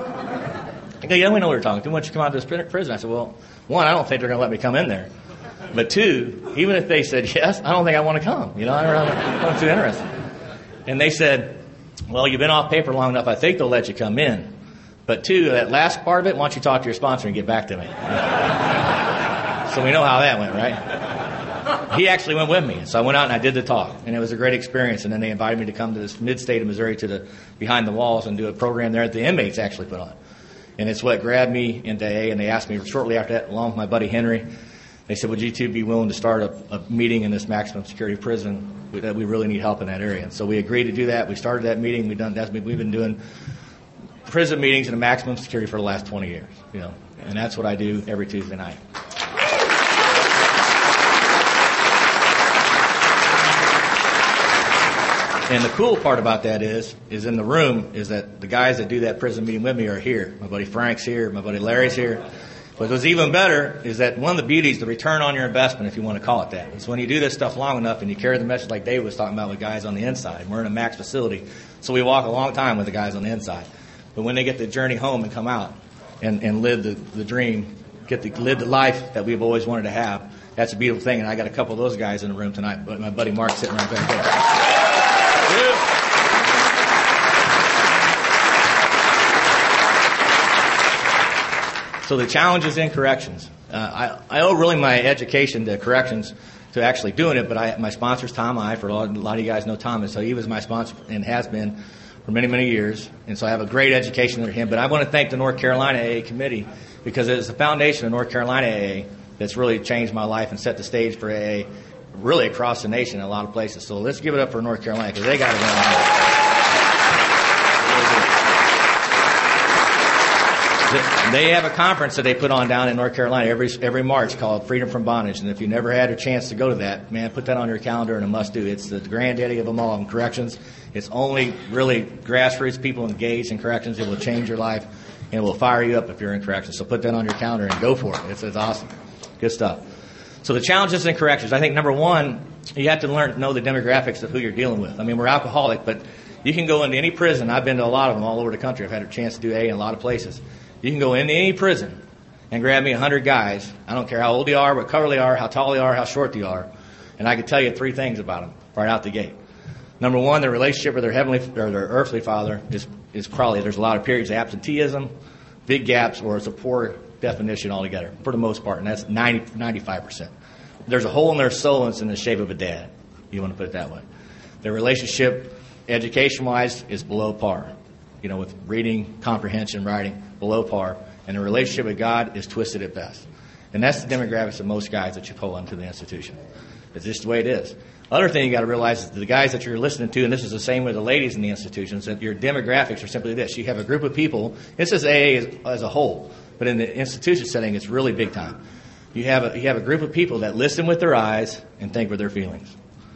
I go, yeah, we know who you're talking to. Why don't you come out to this prison? I said, well, one, I don't think they're going to let me come in there. But two, even if they said yes, I don't think I want to come. You know, I don't, I'm not too interested. And they said, well, you've been off paper long enough. I think they'll let you come in. But two, that last part of it, why don't you talk to your sponsor and get back to me? So we know how that went, right? He actually went with me. So I went out and I did the talk. And it was a great experience. And then they invited me to come to this mid-state of Missouri to the Behind the Walls and do a program there that the inmates actually put on. And it's what grabbed me into A A. And they asked me shortly after that, along with my buddy Henry, they said, would you two be willing to start a, a meeting in this maximum security prison? We, that we really need help in that area. And so we agreed to do that. We started that meeting. We've done that's, we've been doing prison meetings in a maximum security for the last twenty years. You know, and that's what I do every Tuesday night. And the cool part about that is, is in the room, is that the guys that do that prison meeting with me are here. My buddy Frank's here. My buddy Larry's here. But what's even better is that one of the beauties, the return on your investment, if you want to call it that, is when you do this stuff long enough and you carry the message like Dave was talking about with guys on the inside. We're in a max facility, so we walk a long time with the guys on the inside. But when they get the journey home and come out and, and live the, the dream, get the, live the life that we've always wanted to have, that's a beautiful thing. And I got a couple of those guys in the room tonight. But my buddy Mark's sitting right back there. So the challenges in corrections. Uh, I, I owe really my education to corrections to actually doing it, but I, my sponsor's Tom I. For a lot, a lot of you guys know Thomas, so he was my sponsor and has been for many, many years. And so I have a great education under him. But I want to thank the North Carolina A A committee, because it is the foundation of North Carolina A A that's really changed my life and set the stage for A A really across the nation in a lot of places. So let's give it up for North Carolina, because they got it going on. They have a conference that they put on down in North Carolina every every March called Freedom from Bondage. And if you never had a chance to go to that, man, put that on your calendar and a must-do. It's the granddaddy of them all in corrections. It's only really grassroots people engaged in corrections. It will change your life, and it will fire you up if you're in corrections. So put that on your calendar and go for it. It's, it's awesome. Good stuff. So the challenges in corrections, I think number one, you have to learn to know the demographics of who you're dealing with. I mean, we're alcoholic, but you can go into any prison. I've been to a lot of them all over the country. I've had a chance to do A in a lot of places. You can go into any prison and grab me a hundred guys. I don't care how old they are, what color they are, how tall they are, how short they are. And I can tell you three things about them right out the gate. Number one, their relationship with their heavenly or their earthly father is, is probably, there's a lot of periods of absenteeism, big gaps, or it's a poor definition altogether, for the most part, and that's ninety, ninety-five percent. There's a hole in their soul, and it's in the shape of a dad. You want to put it that way. Their relationship, education-wise, is below par. You know, with reading, comprehension, writing, below par. And the relationship with God is twisted at best. And that's the demographics of most guys that you pull into the institution. It's just the way it is. Other thing you got to realize is the guys that you're listening to, and this is the same with the ladies in the institutions, that your demographics are simply this. You have a group of people. This is A A as, as a whole, but in the institution setting, it's really big time. You have a, you have a group of people that listen with their eyes and think with their feelings.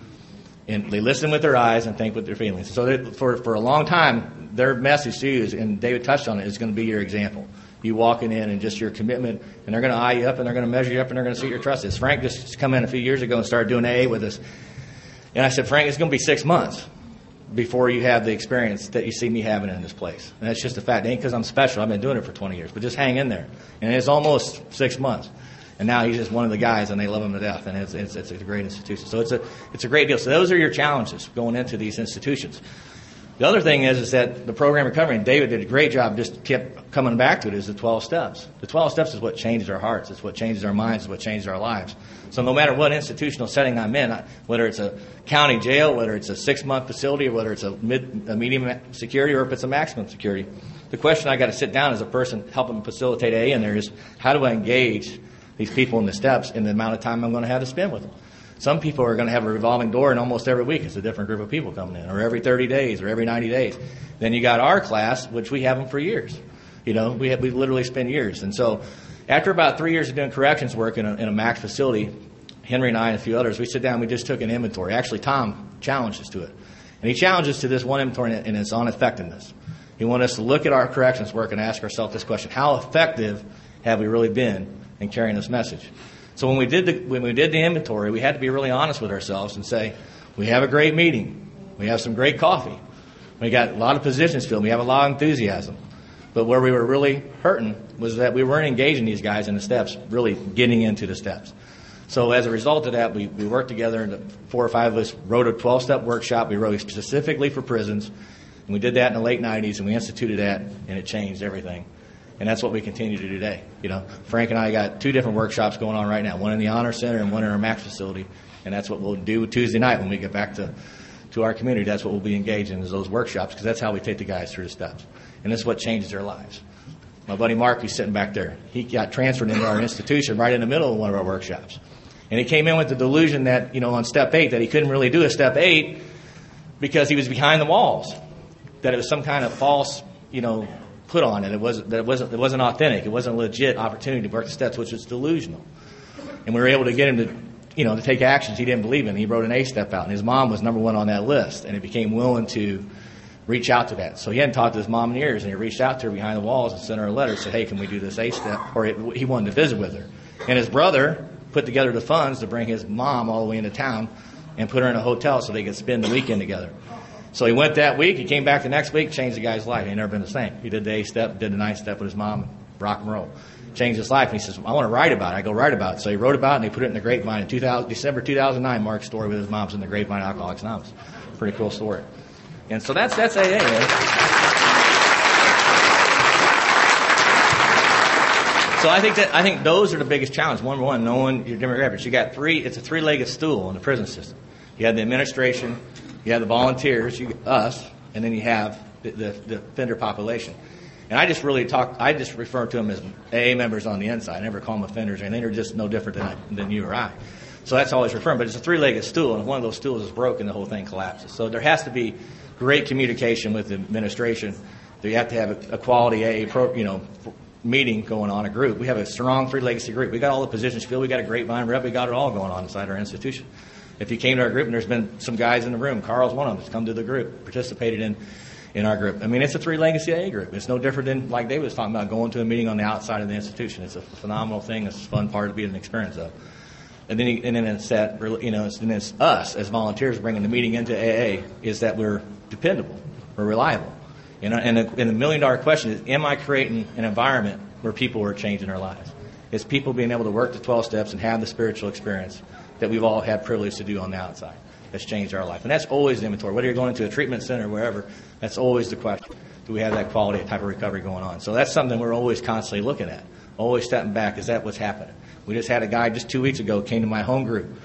And they listen with their eyes and think with their feelings. So for for a long time, their message to you is, and David touched on it, is going to be your example. You walking in and just your commitment, and they're going to eye you up, and they're going to measure you up, and they're going to see your trust is. Frank just come in a few years ago and started doing A A with us. And I said, Frank, it's going to be six months before you have the experience that you see me having in this place. And that's just a fact. It ain't because I'm special. I've been doing it for twenty years. But just hang in there. And it's almost six months. And now he's just one of the guys, and they love him to death. And it's, it's, it's a great institution. So it's a, it's a great deal. So those are your challenges going into these institutions. The other thing is, is that the program we're covering, David did a great job, just kept coming back to it, is the twelve steps. The twelve steps is what changes our hearts. It's what changes our minds. It's what changes our lives. So no matter what institutional setting I'm in, whether it's a county jail, whether it's a six-month facility, or whether it's a, mid, a medium security, or if it's a maximum security, the question I got to sit down as a person helping facilitate A A in there is, how do I engage these people in the steps in the amount of time I'm going to have to spend with them? Some people are going to have a revolving door, and almost every week it's a different group of people coming in, or every thirty days, or every ninety days. Then you got our class, which we have them for years. You know, we have, we literally spend years. And so after about three years of doing corrections work in a, in a max facility, Henry and I and a few others, we sit down and we just took an inventory. Actually, Tom challenged us to it. And he challenged us to this one inventory, and it's on effectiveness. He wanted us to look at our corrections work and ask ourselves this question: how effective have we really been in carrying this message? So when we did the when we did the inventory, we had to be really honest with ourselves and say, we have a great meeting, we have some great coffee, we got a lot of positions filled, we have a lot of enthusiasm. But where we were really hurting was that we weren't engaging these guys in the steps, really getting into the steps. So as a result of that, we, we worked together, and the four or five of us wrote a twelve-step workshop. We wrote it specifically for prisons, and we did that in the late nineties, and we instituted that, and it changed everything. And that's what we continue to do today. You know, Frank and I got two different workshops going on right now, one in the Honor Center and one in our MAX facility. And that's what we'll do Tuesday night when we get back to, to our community. That's what we'll be engaged in, is those workshops, because that's how we take the guys through the steps. And this is what changes their lives. My buddy Mark, who's sitting back there, he got transferred into our institution right in the middle of one of our workshops. And he came in with the delusion that, you know, on step eight, that he couldn't really do a step eight because he was behind the walls, that it was some kind of false, you know, put on it. It wasn't that it wasn't it wasn't authentic. It wasn't a legit opportunity to work the steps, which was delusional. And we were able to get him to, you know, to take actions he didn't believe in. He wrote an A step out, and his mom was number one on that list, and he became willing to reach out to that. So he hadn't talked to his mom in years, and he reached out to her behind the walls and sent her a letter, said, "Hey, can we do this A step?" Or it, he wanted to visit with her. And his brother put together the funds to bring his mom all the way into town and put her in a hotel so they could spend the weekend together. So he went that week. He came back the next week, changed the guy's life. He ain't never been the same. He did the A step, did the ninth step with his mom, rock and roll. Changed his life. And he says, I want to write about it. I go, write about it. So he wrote about it, and they put it in the Grapevine. In two thousand, December two thousand nine, Mark's story with his mom's in the Grapevine Alcoholics Anonymous. Pretty cool story. And so that's that's A A, man. So I think that I think those are the biggest challenges. One, one, knowing your demographics. You got three. It's a three-legged stool in the prison system. You have the administration, you have the volunteers, you us, and then you have the, the, the offender population. And I just really talk. I just refer to them as A A members on the inside. I never call them offenders, and they're just no different than than you or I. So that's always referring. But it's a three-legged stool, and if one of those stools is broken, the whole thing collapses. So there has to be great communication with the administration. You have to have a, a quality A A pro, you know, meeting going on, a group. We have a strong three-legged group. We got all the positions filled. We got a Grapevine rep. We got it all going on inside our institution. If you came to our group, and there's been some guys in the room, Carl's one of them that's come to the group, participated in, in our group. I mean, it's a three-legged A A group. It's no different than, like David was talking about, going to a meeting on the outside of the institution. It's a phenomenal thing. It's a fun part to be an experience of. And then, and then it's that, you know, it's, and it's us as volunteers bringing the meeting into A A is that we're dependable, we're reliable. You know, and the, and the million-dollar question is, am I creating an environment where people are changing their lives? It's people being able to work the twelve steps and have the spiritual experience that we've all had privilege to do on the outside. That's changed our life. And that's always the inventory. Whether you're going to a treatment center or wherever, that's always the question. Do we have that quality type of recovery going on? So that's something we're always constantly looking at, always stepping back. Is that what's happening? We just had a guy just two weeks ago came to my home group.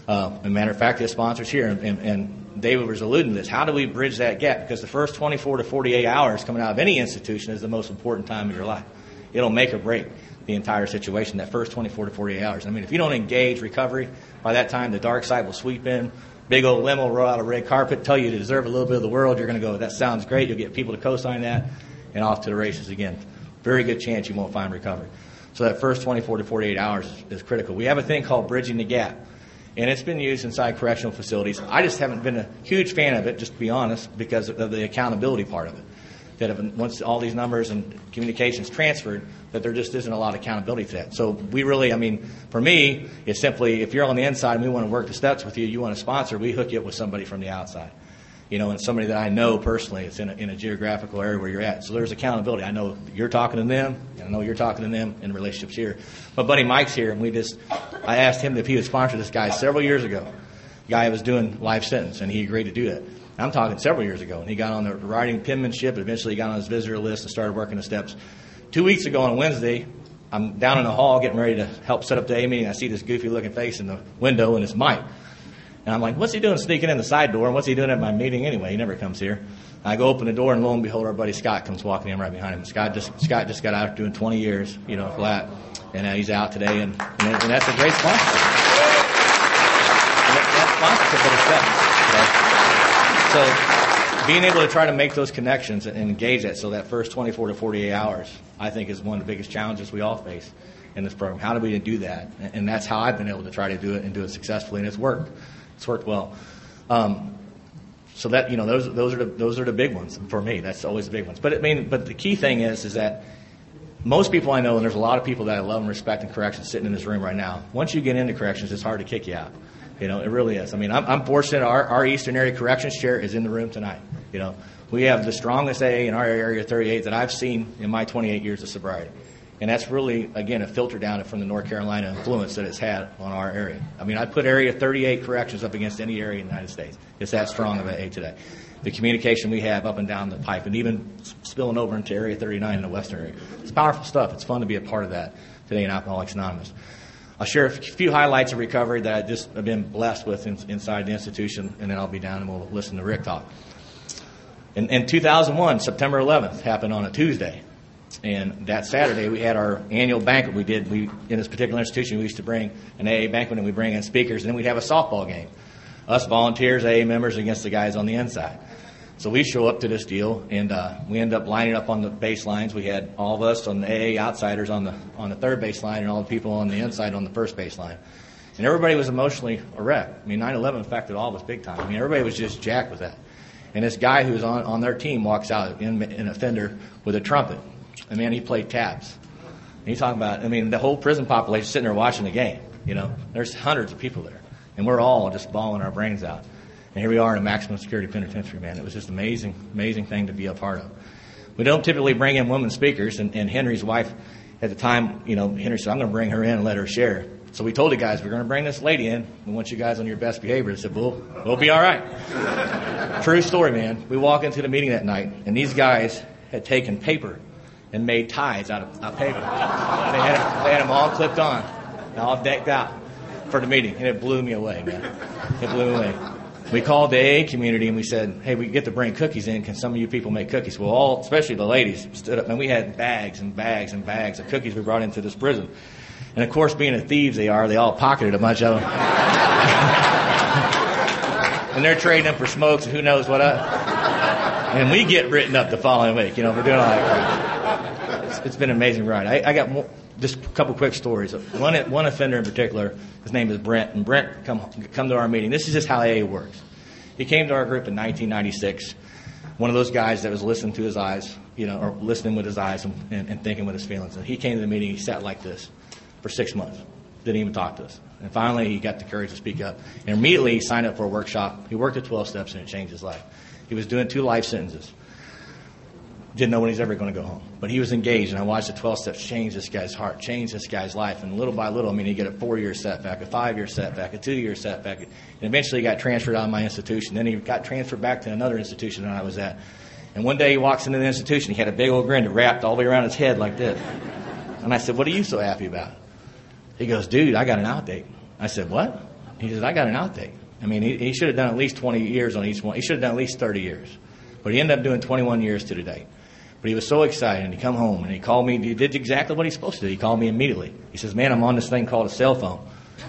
Uh, as a matter of fact, the sponsors here, and, and, and David was alluding to this. How do we bridge that gap? Because the first twenty-four to forty-eight hours coming out of any institution is the most important time of your life. It'll make or break the entire situation, that first twenty-four to forty-eight hours. I mean, if you don't engage recovery, by that time the dark side will sweep in, big old limo, roll out a red carpet, tell you to deserve a little bit of the world. You're going to go, that sounds great. You'll get people to co-sign that, and off to the races again. Very good chance you won't find recovery. So that first twenty-four to forty-eight hours is, is critical. We have a thing called bridging the gap, and it's been used inside correctional facilities. I just haven't been a huge fan of it, just to be honest, because of the accountability part of it. That if, once all these numbers and communications transferred, that there just isn't a lot of accountability to that. So we really, I mean, for me, it's simply, if you're on the inside and we want to work the steps with you, you want to sponsor, we hook you up with somebody from the outside. You know, and somebody that I know personally, it's in a, in a geographical area where you're at. So there's accountability. I know you're talking to them, and I know you're talking to them in relationships here. My buddy Mike's here, and we just, I asked him if he would sponsor this guy several years ago. The guy was doing life sentence, and he agreed to do it. I'm talking several years ago, and he got on the writing penmanship, and eventually he got on his visitor list and started working the steps. Two weeks ago on Wednesday, I'm down in the hall getting ready to help set up the A meeting. I see this goofy-looking face in the window, and it's Mike. And I'm like, what's he doing sneaking in the side door, and what's he doing at my meeting anyway? He never comes here. I go open the door, and lo and behold, our buddy Scott comes walking in right behind him. Scott just Scott just got out doing twenty years, you know, flat, and uh, he's out today, and, and, and that's a great sponsorship. And that, that's sponsorship for the steps. Okay? So being able to try to make those connections and engage that, so that first twenty-four to forty-eight hours, I think, is one of the biggest challenges we all face in this program. How do we do that? And that's how I've been able to try to do it and do it successfully, and it's worked. It's worked well. Um, so that, you know, those those are the those are the big ones for me. That's always the big ones. But I mean, but the key thing is is that most people I know, and there's a lot of people that I love and respect in corrections sitting in this room right now. Once you get into corrections, it's hard to kick you out. You know, it really is. I mean, I'm, I'm fortunate. Our, our Eastern Area Corrections Chair is in the room tonight. You know, we have the strongest A A in our Area thirty-eight that I've seen in my twenty-eight years of sobriety. And that's really, again, a filter down from the North Carolina influence that it's had on our area. I mean, I put Area thirty-eight corrections up against any area in the United States. It's that strong of an A A today. The communication we have up and down the pipe, and even spilling over into Area thirty-nine in the western area. It's powerful stuff. It's fun to be a part of that today in Alcoholics Anonymous. I'll share a few highlights of recovery that I just have been blessed with in, inside the institution, and then I'll be down and we'll listen to Rick talk. In, in two thousand one, September eleventh, happened on a Tuesday. And that Saturday, we had our annual banquet. We did, we in this particular institution, we used to bring an A A banquet, and we bring in speakers, and then we'd have a softball game. Us volunteers, A A members, against the guys on the inside. So we show up to this deal, and uh, we end up lining up on the baselines. We had all of us on the A A outsiders on the on the third baseline, and all the people on the inside on the first baseline. And everybody was emotionally wrecked. I mean, nine eleven affected all of us big time. I mean, everybody was just jacked with that. And this guy who's on, on their team walks out in, in a fender with a trumpet. And, man, he played tabs. And he's talking about, I mean, the whole prison population sitting there watching the game. You know, there's hundreds of people there. And we're all just bawling our brains out. And here we are in a maximum security penitentiary, man. It was just an amazing, amazing thing to be a part of. We don't typically bring in women speakers. And, and Henry's wife, at the time, you know, Henry said, I'm going to bring her in and let her share. So we told the guys, we're going to bring this lady in. We want you guys on your best behavior. They said, well, we'll be all right. True story, man. We walk into the meeting that night, and these guys had taken paper and made ties out of, out of paper. They had, they had them all clipped on, and all decked out for the meeting, and it blew me away, man. It blew me away. We called the A A community, and we said, hey, we get to bring cookies in. Can some of you people make cookies? Well, all, especially the ladies, stood up, and we had bags and bags and bags of cookies we brought into this prison. And, of course, being the thieves they are, they all pocketed a bunch of them. And they're trading them for smokes and who knows what else. And we get written up the following week. You know, we're doing all that. It's, it's been an amazing ride. I, I got more, just a couple quick stories. One one offender in particular, his name is Brent. And Brent come come to our meeting. This is just how A A works. He came to our group in nineteen ninety-six. One of those guys that was listening to his eyes, you know, or listening with his eyes and, and, and thinking with his feelings. And he came to the meeting. He sat like this for six months. Didn't even talk to us. And finally, he got the courage to speak up. And immediately, he signed up for a workshop. He worked at twelve steps, and it changed his life. He was doing two life sentences. Didn't know when he's ever going to go home. But he was engaged, and I watched the twelve steps change this guy's heart, change this guy's life. And little by little, I mean, he got a four-year setback, a five-year setback, a two-year setback. And eventually, he got transferred out of my institution. Then he got transferred back to another institution that I was at. And one day, he walks into the institution. He had a big old grin that wrapped all the way around his head like this. And I said, what are you so happy about? He goes, dude, I got an out date. I said, what? He says, I got an outtake. I mean, he, he should have done at least twenty years on each one. He should have done at least thirty years. But he ended up doing twenty-one years to today. But he was so excited, and he come home, and he called me. He did exactly what he's supposed to do. He called me immediately. He says, man, I'm on this thing called a cell phone.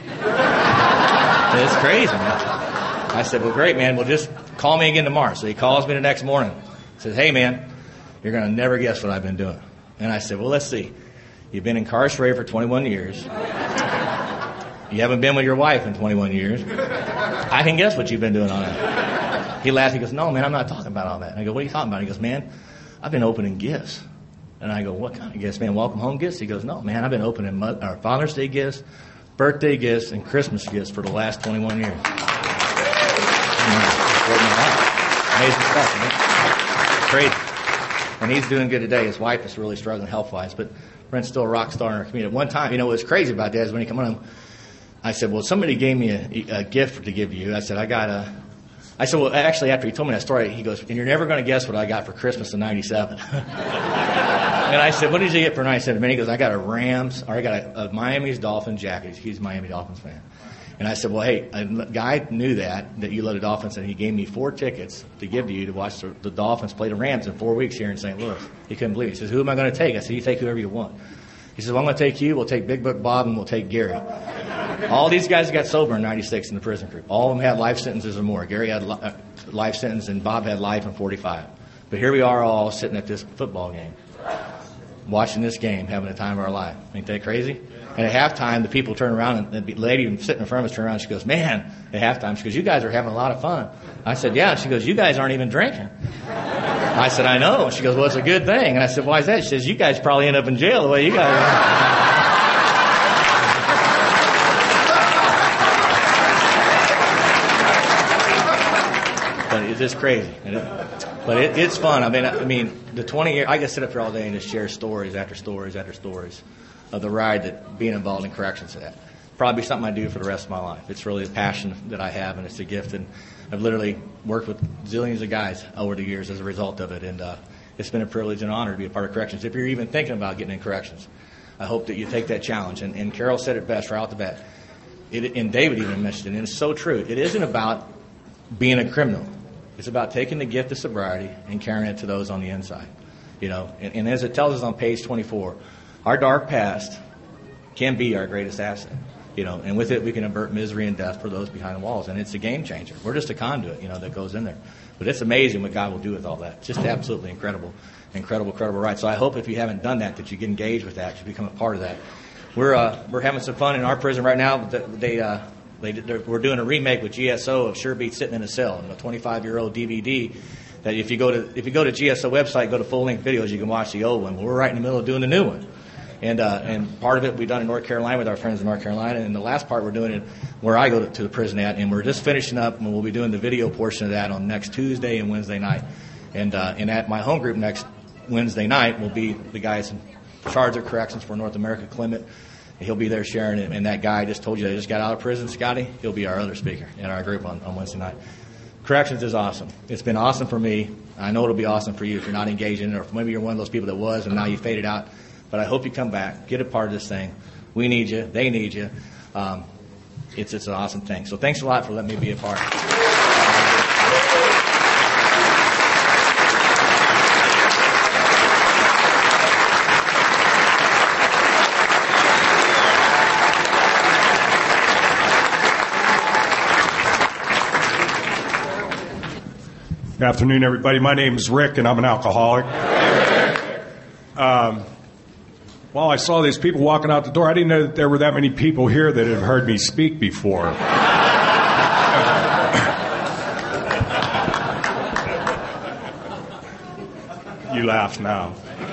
It's crazy, man. I said, well, great, man. Well, just call me again tomorrow. So he calls me the next morning. He says, hey, man, you're going to never guess what I've been doing. And I said, well, let's see. You've been incarcerated for twenty-one years. You haven't been with your wife in twenty-one years. I can guess what you've been doing on that. He laughed. He goes, no, man, I'm not talking about all that. And I go, what are you talking about? He goes, man, I've been opening gifts. And I go, what kind of gifts, man? Welcome home gifts? He goes, no, man, I've been opening Mo- or Father's Day gifts, birthday gifts, and Christmas gifts for the last twenty-one years. Amazing stuff, man. Crazy. And he's doing good today. His wife is really struggling health-wise, but Brent's still a rock star in our community. At one time, you know, what's crazy about that is when he come on, I said, well, somebody gave me a, a gift to give you. I said, I got a... I said, well, actually, after he told me that story, he goes, and you're never going to guess what I got for Christmas in ninety-seven. And I said, what did you get for ninety-seven? And he goes, I got a Rams, or I got a, a Miami's Dolphins jacket. He's a Miami Dolphins fan. And I said, well, hey, a guy knew that, that you love the Dolphins, and he gave me four tickets to give to you to watch the, the Dolphins play the Rams in four weeks here in Saint Louis. He couldn't believe it. He says, who am I going to take? I said, you take whoever you want. He says, well, I'm going to take you, we'll take Big Book Bob, and we'll take Gary. All these guys got sober in ninety-six in the prison group. All of them had life sentences or more. Gary had li- life sentence, and Bob had life in forty-five. But here we are all sitting at this football game, watching this game, having the time of our life. Ain't that crazy? And at halftime, the people turn around, and the lady sitting in front of us turn around, and she goes, man, at halftime, she goes, you guys are having a lot of fun. I said, yeah. She goes, you guys aren't even drinking. I said, I know. She goes, well, it's a good thing. And I said, why is that? She says, you guys probably end up in jail the way you guys are. But it's just crazy. But it, it's fun. I mean, I mean, the twenty years, I can sit up here all day and just share stories after stories after stories of the ride that being involved in corrections had. Probably something I do for the rest of my life. It's really a passion that I have, and it's a gift. And I've literally worked with zillions of guys over the years as a result of it. And uh, it's been a privilege and honor to be a part of corrections. If you're even thinking about getting in corrections, I hope that you take that challenge. And, and Carol said it best right out the bat. It, and David even mentioned it, and it's so true. It isn't about being a criminal. It's about taking the gift of sobriety and carrying it to those on the inside. You know, and, and as it tells us on page twenty-four, our dark past can be our greatest asset. You know, and with it we can avert misery and death for those behind the walls, and it's a game changer. We're just a conduit, you know, that goes in there. But it's amazing what God will do with all that. It's just absolutely incredible, incredible, incredible ride. So I hope if you haven't done that, that you get engaged with that, you become a part of that. We're uh, we're having some fun in our prison right now. They uh, they we're doing a remake with G S O of Sure Beat Sitting in a Cell, and a twenty-five-year-old D V D. That if you go to if you go to G S O website, go to full length videos, you can watch the old one. Well, we're right in the middle of doing the new one. And uh, and part of it we've done in North Carolina with our friends in North Carolina, and the last part we're doing it where I go to, to the prison at, and we're just finishing up, and we'll be doing the video portion of that on next Tuesday and Wednesday night. And uh, and at my home group next Wednesday night will be the guys in charge of corrections for North America, Clement. He'll be there sharing it, and that guy I just told you that just got out of prison, Scotty, he'll be our other speaker in our group on, on Wednesday night. Corrections is awesome. It's been awesome for me. I know it'll be awesome for you if you're not engaged in it, or if maybe you're one of those people that was and now you faded out. But I hope you come back, get a part of this thing. We need you. They need you. Um, it's it's an awesome thing. So thanks a lot for letting me be a part. Good afternoon, everybody. My name is Rick, and I'm an alcoholic. Um, well, I saw these people walking out the door. I didn't know that there were that many people here that had heard me speak before. You laugh now.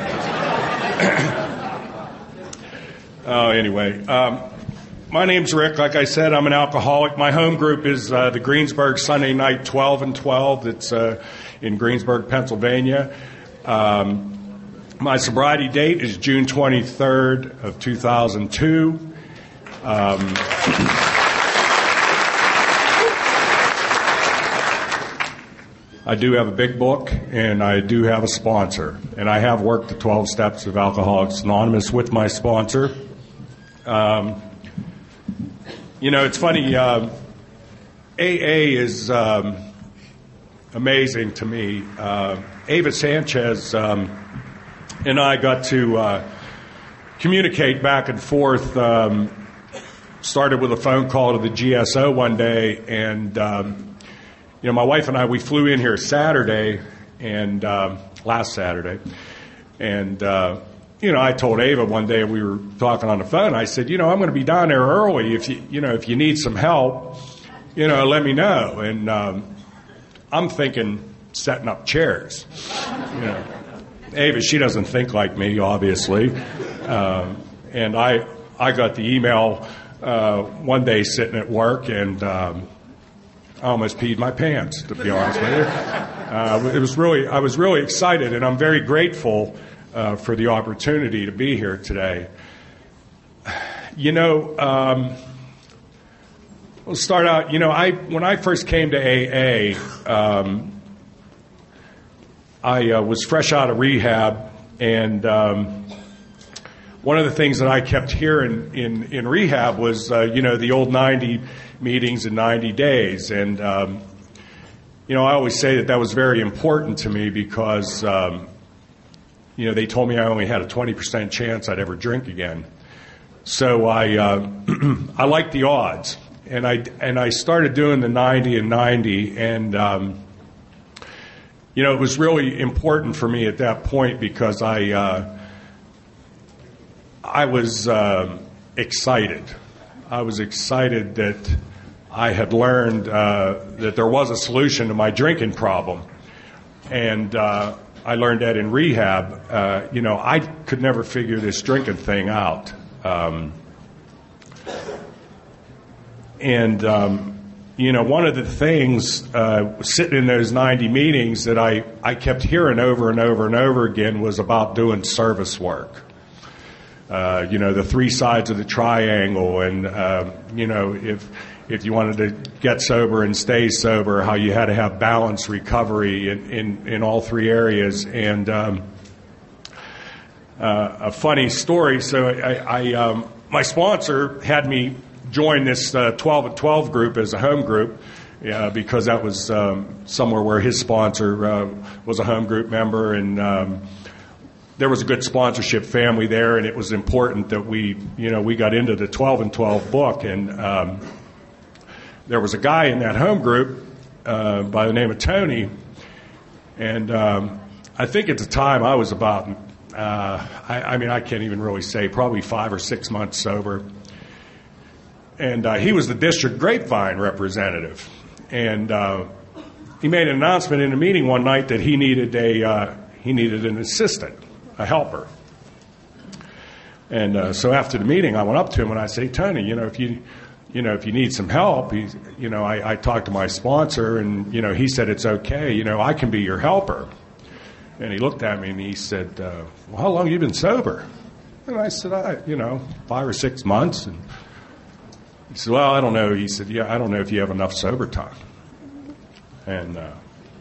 Oh, anyway. Um, my name's Rick. Like I said, I'm an alcoholic. My home group is uh, the Greensburg Sunday Night twelve and twelve. It's uh, in Greensburg, Pennsylvania. Um, my sobriety date is June twenty-third of two thousand two. Um, I do have a big book, and I do have a sponsor. And I have worked the twelve steps of Alcoholics Anonymous with my sponsor. Um, you know, it's funny. Uh, A A is um, amazing to me. Uh, Ava Sanchez um, and I got to uh, communicate back and forth. Um, started with a phone call to the G S O one day, and um, you know, my wife and I, we flew in here Saturday, and um, last Saturday, and uh, you know, I told Ava one day, we were talking on the phone, I said, you know, I'm going to be down there early. If you, you know, if you need some help, you know, let me know. And um, I'm thinking setting up chairs. You know, Ava, she doesn't think like me, obviously. Um, and I, I got the email uh, one day sitting at work, and um, I almost peed my pants, to be honest with you. Uh, it was really, I was really excited, and I'm very grateful uh, for the opportunity to be here today. You know, um, we'll start out. You know, I when I first came to A A, um, I uh, was fresh out of rehab, and um, one of the things that I kept hearing in in rehab was, uh, you know, the old ninety meetings in ninety days, and um, you know, I always say that that was very important to me because, um, you know, they told me I only had a twenty percent chance I'd ever drink again. So I uh, I liked the odds, and I and I started doing the ninety and ninety, and um, you know, it was really important for me at that point because I uh, I was uh, excited. I was excited that I had learned uh, that there was a solution to my drinking problem, and uh, I learned that in rehab. Uh, you know, I could never figure this drinking thing out. Um, and, um, you know, one of the things uh, sitting in those ninety meetings that I, I kept hearing over and over and over again was about doing service work. Uh, you know, the three sides of the triangle, and, uh, you know, if if you wanted to get sober and stay sober, how you had to have balanced recovery in, in, in all three areas. And um, uh, a funny story, so I, I um, my sponsor had me join this uh, twelve and twelve group as a home group, uh, because that was um, somewhere where his sponsor uh, was a home group member, and um, there was a good sponsorship family there, and it was important that we, you know, we got into the twelve and twelve book. And um, there was a guy in that home group uh, by the name of Tony, and um, I think at the time I was about, uh, I, I mean, I can't even really say, probably five or six months sober. And uh, he was the district grapevine representative. And uh, he made an announcement in a meeting one night that he needed a uh, he needed an assistant, a helper. And uh, so after the meeting, I went up to him and I said, Tony, you know, if you you know if you need some help, he's, you know, I, I talked to my sponsor, and you know, he said it's okay. You know, I can be your helper. And he looked at me and he said, uh, well, how long have you been sober? And I said, I, you know, five or six months. And he said, well, I don't know. He said, yeah, I don't know if you have enough sober time. And uh,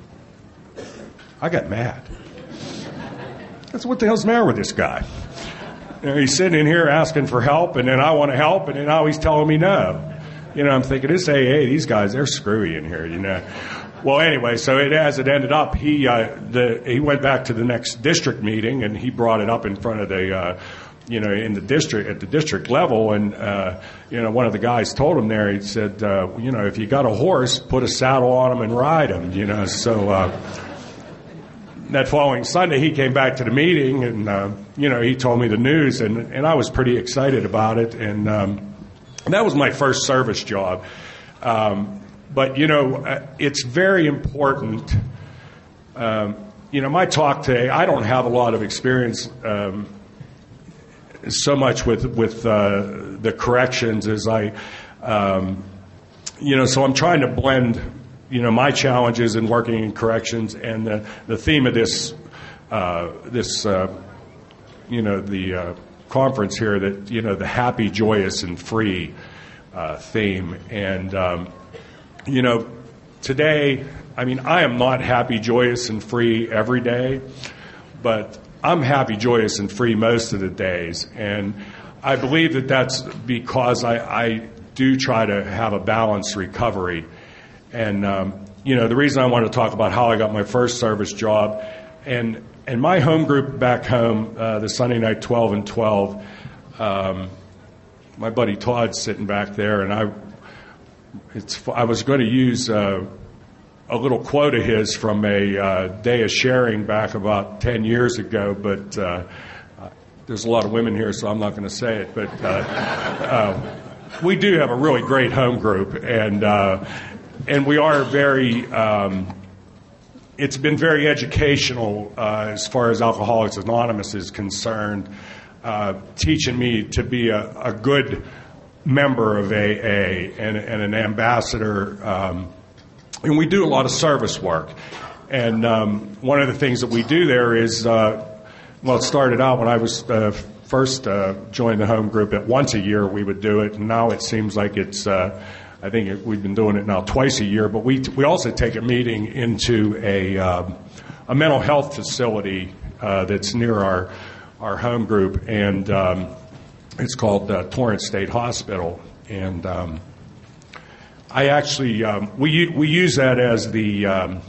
I got mad. That's what the hell's the matter with this guy? You know, he's sitting in here asking for help, and then I want to help, and then now he's telling me no. You know, I'm thinking, this A A, these guys, they're screwy in here, you know. Well, anyway, so it, as it ended up, he uh, the he went back to the next district meeting, and he brought it up in front of the, uh, you know, in the district, at the district level, and, uh, you know, one of the guys told him there, he said, uh, you know, if you got a horse, put a saddle on him and ride him, you know, so... Uh, That following Sunday, he came back to the meeting, and uh, you know, he told me the news, and, and I was pretty excited about it. And, um, and that was my first service job. Um, but you know, it's very important. Um, you know, my talk today, I don't have a lot of experience um, so much with with uh, the corrections as I, um, you know, so I'm trying to blend, you know, my challenges in working in corrections and the, the theme of this, uh, this, uh, you know, the uh, conference here, that, you know, the happy, joyous, and free uh, theme. And, um, you know, today, I mean, I am not happy, joyous, and free every day, but I'm happy, joyous, and free most of the days. And I believe that that's because I, I do try to have a balanced recovery. And, um, you know, the reason I want to talk about how I got my first service job, and and my home group back home, uh, the Sunday night twelve and twelve, um, my buddy Todd's sitting back there, and I it's I was going to use uh, a little quote of his from a uh, day of sharing back about ten years ago, but uh, there's a lot of women here, so I'm not going to say it. But uh, uh, we do have a really great home group, and uh, and we are very. Um, it's been very educational uh, as far as Alcoholics Anonymous is concerned, uh, teaching me to be a, a good member of A A and, and an ambassador. Um, and we do a lot of service work. And um, one of the things that we do there is, uh, well, it started out when I was uh, first uh, joined the home group at once a year we would do it. And now it seems like it's, uh, I think it, we've been doing it now twice a year. But we we also take a meeting into a, um, a mental health facility uh, that's near our, our home group. And um, it's called uh, Torrance State Hospital. And um, I actually, um, we we use that as the, um,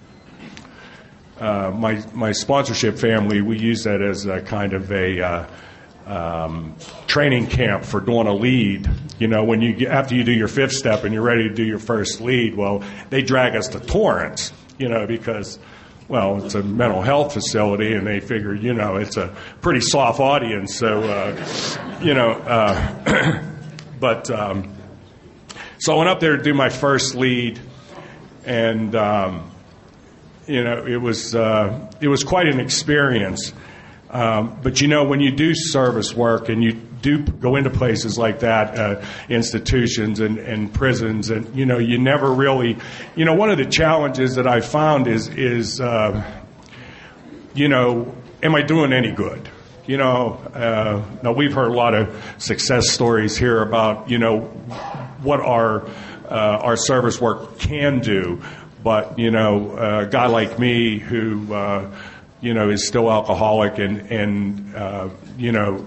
uh, my my sponsorship family, we use that as a kind of a uh, um, training camp for doing a lead. You know, when you get, after you do your fifth step and you're ready to do your first lead, well, they drag us to Torrance, you know, because, well, it's a mental health facility, and they figure, you know, it's a pretty soft audience, so, uh, you know, uh, but, um, so I went up there to do my first lead, and, um, you know, it was, uh, it was quite an experience. Um, but, you know, when you do service work and you do go into places like that, uh, institutions and, and prisons, and, you know, you never really, you know, one of the challenges that I found is, is uh, you know, am I doing any good? You know, uh, now we've heard a lot of success stories here about, you know, what our, uh, our service work can do. But, you know, a guy like me who, uh, you know, is still alcoholic and, and uh, you know,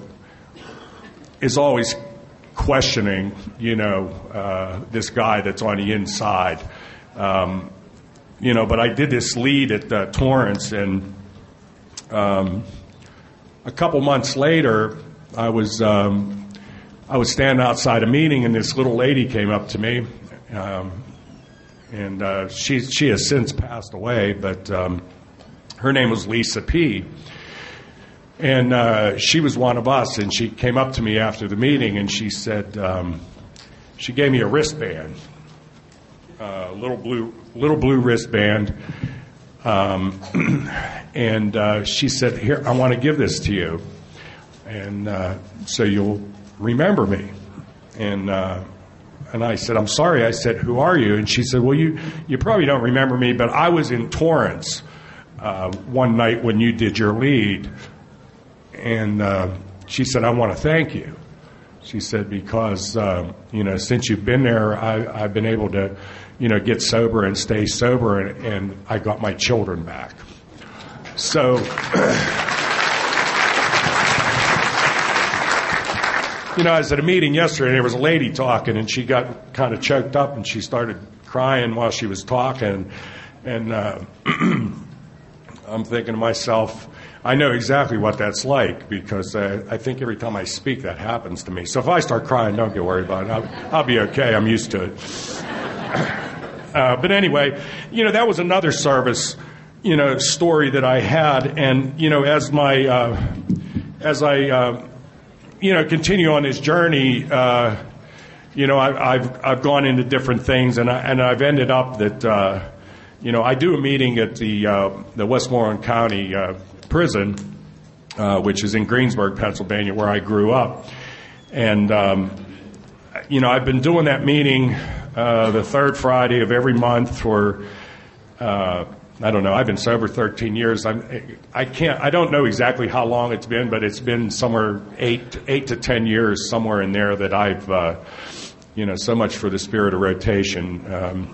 is always questioning, you know, uh, this guy that's on the inside. Um, you know, but I did this lead at uh, Torrance, and um, a couple months later, I was um, I was standing outside a meeting, and this little lady came up to me, um, and uh, she she has since passed away, but um, her name was Lisa P. And uh, she was one of us, and she came up to me after the meeting, and she said, um, she gave me a wristband, a uh, little blue, little blue wristband, um, and uh, she said, "Here, I want to give this to you, and uh, so you'll remember me." And uh, and I said, "I'm sorry." I said, "Who are you?" And she said, "Well, you you probably don't remember me, but I was in Torrance uh, one night when you did your lead." And uh, she said, "I want to thank you." She said, "Because, uh, you know, since you've been there, I, I've been able to, you know, get sober and stay sober, and, and I got my children back." So, you know, I was at a meeting yesterday, and there was a lady talking, and she got kind of choked up, and she started crying while she was talking. And uh, I'm thinking to myself, I know exactly what that's like, because uh, I think every time I speak that happens to me. So if I start crying, don't get worried about it. I'll, I'll be okay. I'm used to it. Uh, but anyway, you know, that was another service, you know, story that I had. And, you know, as my, uh, as I, uh, you know, continue on this journey, uh, you know, I, I've, I've gone into different things, and I, and I've ended up that, uh, you know, I do a meeting at the, uh, the Westmoreland County, uh, prison, uh, which is in Greensburg, Pennsylvania, where I grew up. And, um, you know, I've been doing that meeting uh, the third Friday of every month for, uh, I don't know, I've been sober thirteen years. I'm, I can't, I don't know exactly how long it's been, but it's been somewhere eight, eight to ten years, somewhere in there that I've, uh, you know, so much for the spirit of rotation. Um,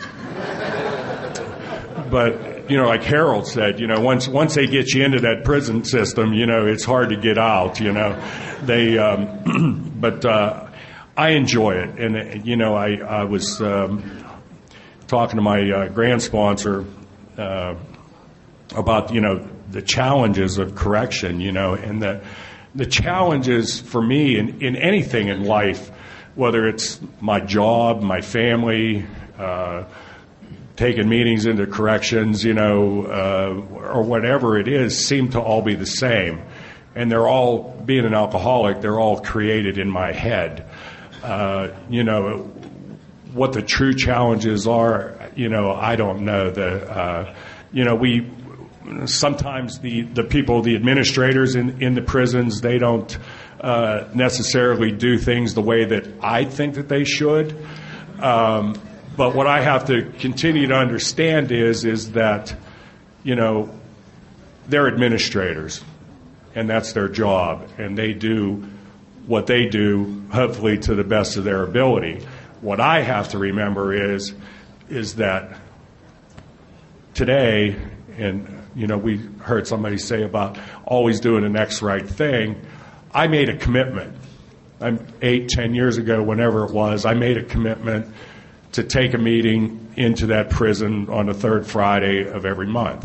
but, you know, like Harold said, you know, once once they get you into that prison system, you know, it's hard to get out, you know. They, um, but uh, I enjoy it. And, you know, I, I was um, talking to my uh, grant sponsor uh, about, you know, the challenges of correction, you know, and the the challenges for me in, in anything in life, whether it's my job, my family, uh, taking meetings into corrections, you know, uh, or whatever it is, seem to all be the same. And they're all, being an alcoholic, they're all created in my head. Uh, you know, what the true challenges are, you know, I don't know. The, uh, you know, we, sometimes the, the people, the administrators in, in the prisons, they don't uh, necessarily do things the way that I think that they should. Um, but what I have to continue to understand is, is that, you know, they're administrators, and that's their job, and they do what they do, hopefully to the best of their ability. What I have to remember is, is that today, and, you know, we heard somebody say about always doing the next right thing. I made a commitment. I'm eight, ten years ago, whenever it was, I made a commitment to take a meeting into that prison on the third Friday of every month.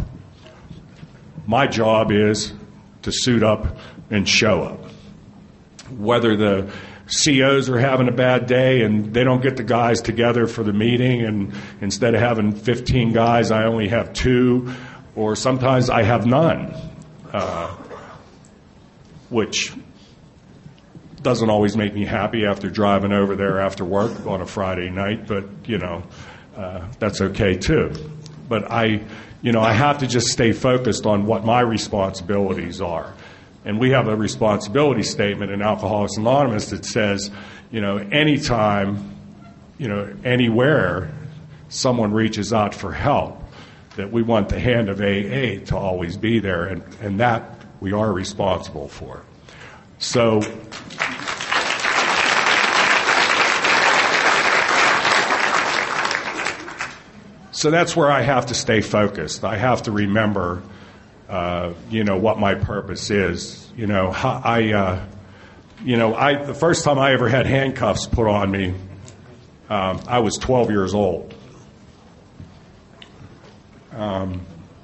My job is to suit up and show up. Whether the C Os are having a bad day and they don't get the guys together for the meeting, and instead of having fifteen guys, I only have two, or sometimes I have none, uh, which doesn't always make me happy after driving over there after work on a Friday night, but, you know, uh, that's okay too. But I, you know, I have to just stay focused on what my responsibilities are. And we have a responsibility statement in Alcoholics Anonymous that says, you know, anytime, you know, anywhere someone reaches out for help, that we want the hand of A A to always be there, and, and that we are responsible for. So, so that's where I have to stay focused. I have to remember, uh, you know, what my purpose is. You know, I, uh, you know, I the first time I ever had handcuffs put on me, um, I was twelve years old. Um,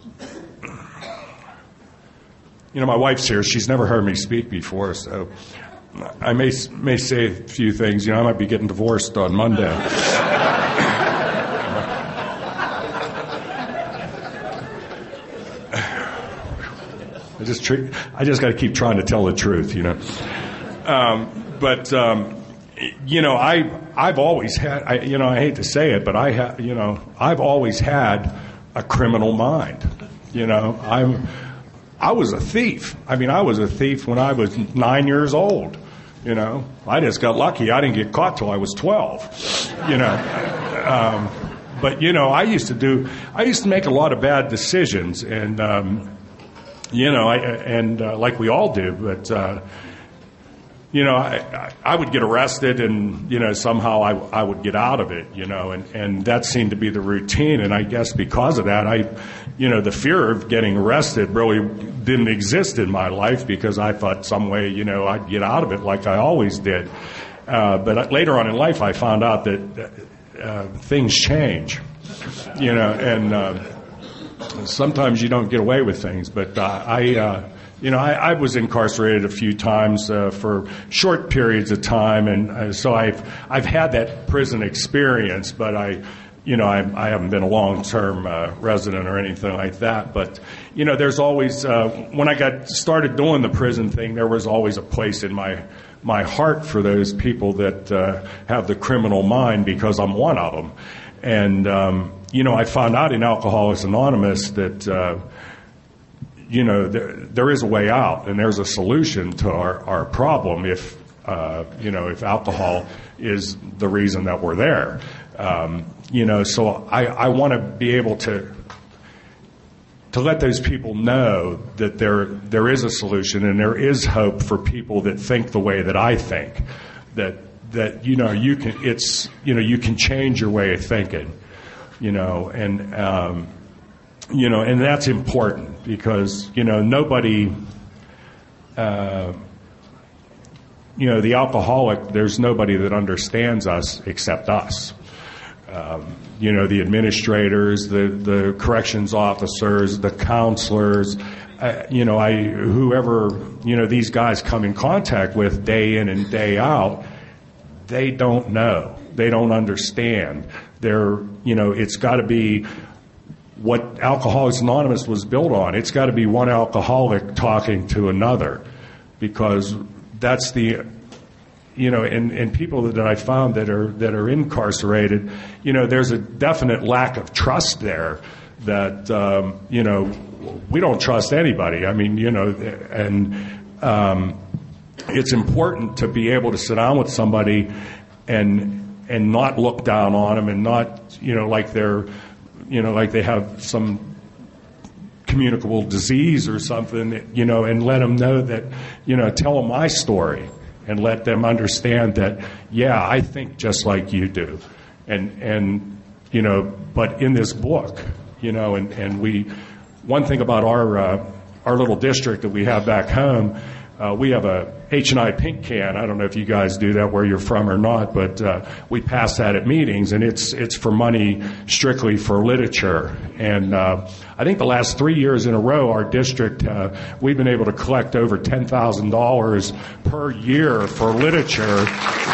you know, my wife's here. She's never heard me speak before, so I may may say a few things. You know, I might be getting divorced on Monday. I just tr- I just got to keep trying to tell the truth, you know. Um, but um, you know, I I've always had. I, you know, I hate to say it, but I ha- You know, I've always had a criminal mind. You know, I'm, I was a thief. I mean, I was a thief when I was nine years old. You know, I just got lucky. I didn't get caught till I was twelve. You know, um, but you know, I used to do. I used to make a lot of bad decisions, and um, you know, I, and uh, like we all do. But uh, you know, I, I would get arrested, and, you know, somehow I, I would get out of it, you know, and, and that seemed to be the routine. And I guess because of that, I, you know, the fear of getting arrested really didn't exist in my life, because I thought some way, you know, I'd get out of it like I always did. Uh, but later on in life, I found out that uh, things change, you know, and uh, sometimes you don't get away with things. But uh, I... Uh, You know, I, I was incarcerated a few times uh, for short periods of time, and uh, so I've I've had that prison experience. But I, you know, I, I haven't been a long-term uh, resident or anything like that. But you know, there's always uh, when I got started doing the prison thing, there was always a place in my my heart for those people that uh, have the criminal mind, because I'm one of them. And um, you know, I found out in Alcoholics Anonymous that. Uh, You know, there, there is a way out, and there's a solution to our, our problem if, uh, you know, if alcohol is the reason that we're there. Um, you know, so I, I want to be able to to let those people know that there there is a solution, and there is hope for people that think the way that I think. That that you know you can it's you know you can change your way of thinking. You know, and. Um, You know, and that's important, because, you know, nobody, uh, you know, the alcoholic, there's nobody that understands us except us. um, you know, the administrators, the, the corrections officers, the counselors, uh, you know, I whoever, you know, these guys come in contact with day in and day out, they don't know. They don't understand. They're, you know, it's got to be what Alcoholics Anonymous was built on. It's got to be one alcoholic talking to another, because that's the, you know, and, and people that I found that are that are incarcerated, you know, there's a definite lack of trust there that, um, you know, we don't trust anybody. I mean, you know, and um, it's important to be able to sit down with somebody and and not look down on them and not, you know, like they're, you know, like they have some communicable disease or something, you know, and let them know that, you know, tell them my story and let them understand that, yeah, I think just like you do. And, and you know, but in this book, you know, and, and we, one thing about our, uh, our little district that we have back home, uh, we have a H and I pink can. I don't know if you guys do that where you're from or not, but uh, we pass that at meetings, and it's it's for money strictly for literature. And uh, I think the last three years in a row, our district, uh, we've been able to collect over ten thousand dollars per year for literature.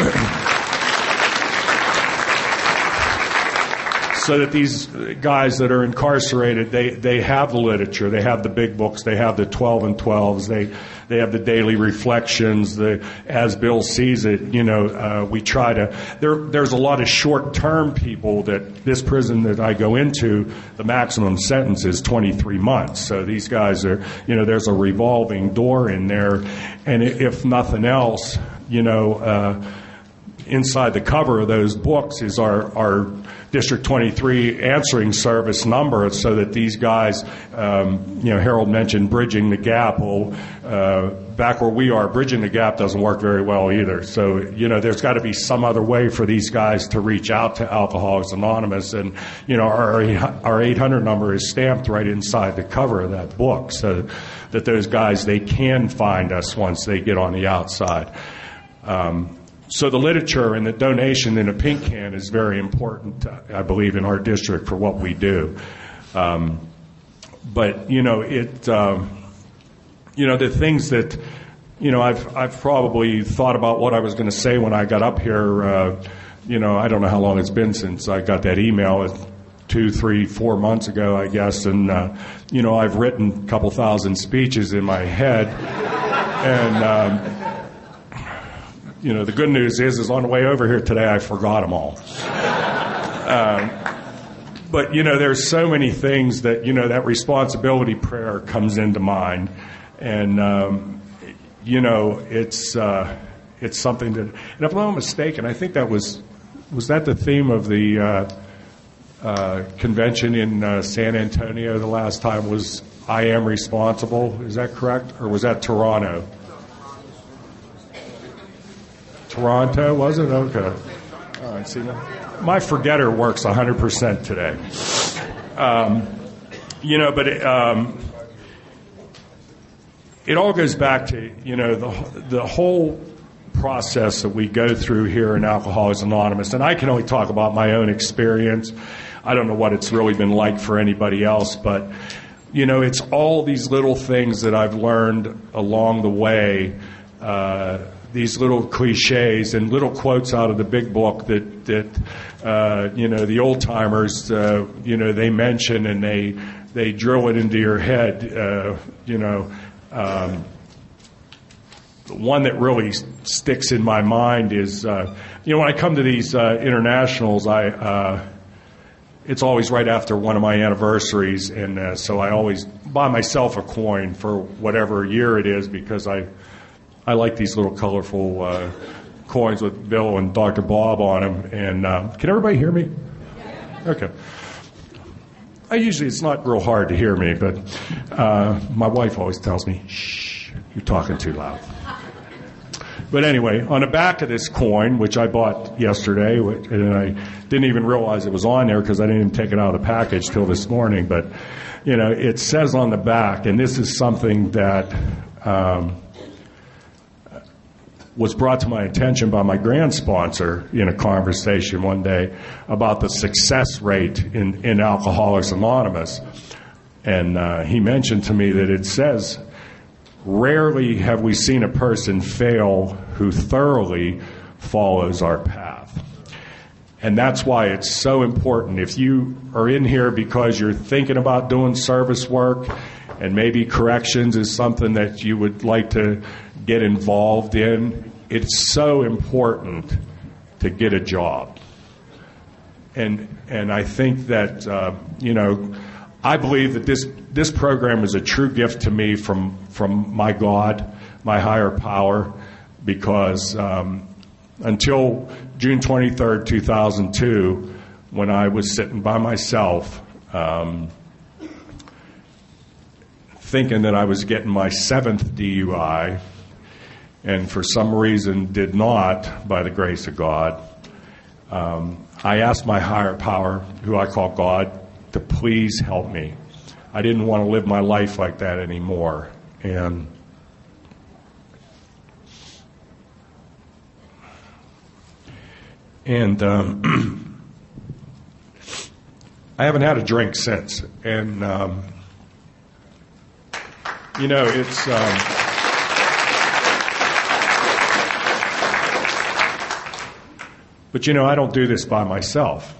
So that these guys that are incarcerated, they, they have the literature, they have the big books, they have the twelve and twelves, they they have the daily reflections, the as Bill sees it. You know, uh, we try to. There there's a lot of short-term people that this prison that I go into, the maximum sentence is twenty-three months. So these guys are, you know, there's a revolving door in there, and if nothing else, you know, uh, inside the cover of those books is our our District twenty-three answering service number, so that these guys, um, you know, Harold mentioned bridging the gap. Well, uh, back where we are, bridging the gap doesn't work very well either. So, you know, there's got to be some other way for these guys to reach out to Alcoholics Anonymous. And, you know, our, our eight hundred number is stamped right inside the cover of that book, so that those guys, they can find us once they get on the outside. Um, So the literature and the donation in a pink can is very important, I believe, in our district for what we do. Um, but, you know, it, um, you know, the things that, you know, I've, I've probably thought about what I was going to say when I got up here. Uh, you know, I don't know how long it's been since I got that email, two, three, four months ago, I guess. And, uh, you know, I've written a couple thousand speeches in my head. And, um, you know, the good news is, is on the way over here today, I forgot them all. um, but, you know, there's so many things that, you know, that responsibility prayer comes into mind. And, um, you know, it's uh, it's something that, and if I'm not mistaken, I think that was, was that the theme of the uh, uh, convention in uh, San Antonio the last time was I am responsible? Is that correct? Or was that Toronto? Toronto, was it? Okay. All right, see that? My forgetter works one hundred percent today. Um, you know, but it, um, it all goes back to, you know, the the whole process that we go through here in Alcoholics Anonymous. And I can only talk about my own experience. I don't know what it's really been like for anybody else, but, you know, it's all these little things that I've learned along the way, uh, these little cliches and little quotes out of the big book that, that uh, you know, the old-timers, uh, you know, they mention and they they drill it into your head, uh, you know. Um, the one that really sticks in my mind is, uh, you know, when I come to these uh, internationals, I uh, it's always right after one of my anniversaries, and uh, so I always buy myself a coin for whatever year it is, because I I like these little colorful uh, coins with Bill and Doctor Bob on them. And um, can everybody hear me? Okay. I usually, it's not real hard to hear me, but uh, my wife always tells me, shh, you're talking too loud. But anyway, on the back of this coin, which I bought yesterday, and I didn't even realize it was on there because I didn't even take it out of the package till this morning, but, you know, it says on the back, and this is something that... Um, was brought to my attention by my grand sponsor in a conversation one day about the success rate in, in Alcoholics Anonymous. And uh, he mentioned to me that it says, rarely have we seen a person fail who thoroughly follows our path. And that's why it's so important. If you are in here because you're thinking about doing service work, and maybe corrections is something that you would like to get involved in, it's so important to get a job. And and I think that, uh, you know, I believe that this, this program is a true gift to me from, from my God, my higher power, because um, until June twenty-third, two thousand two, when I was sitting by myself, um, thinking that I was getting my seventh D U I, and for some reason did not, by the grace of God, um, I asked my higher power, who I call God, to please help me. I didn't want to live my life like that anymore. And and um, I haven't had a drink since. And um, you know, it's um, but you know, I don't do this by myself.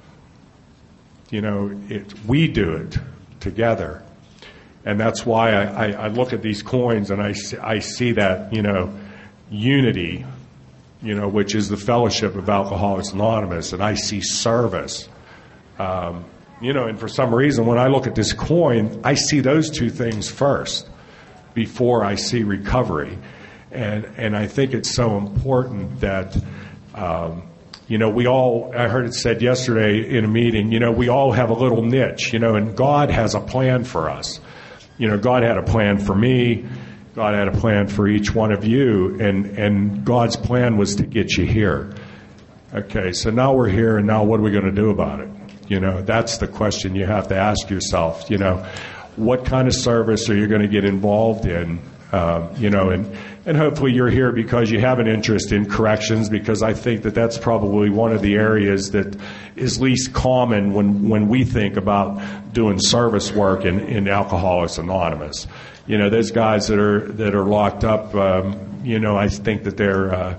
You know, it, we do it together. And that's why I, I, I look at these coins and I see, I see that, you know, unity, you know, which is the fellowship of Alcoholics Anonymous, and I see service. Um, you know, and for some reason, when I look at this coin, I see those two things first before I see recovery. And, and I think it's so important that, um, you know, we all, I heard it said yesterday in a meeting, you know, we all have a little niche, you know, and God has a plan for us. You know, God had a plan for me. God had a plan for each one of you. And, and God's plan was to get you here. Okay, so now we're here, and now what are we going to do about it? You know, that's the question you have to ask yourself. You know, what kind of service are you going to get involved in? Um, you know, and, and hopefully you're here because you have an interest in corrections, because I think that that's probably one of the areas that is least common when, when we think about doing service work in, in Alcoholics Anonymous. You know, those guys that are that are locked up, um, you know, I think that they're, uh,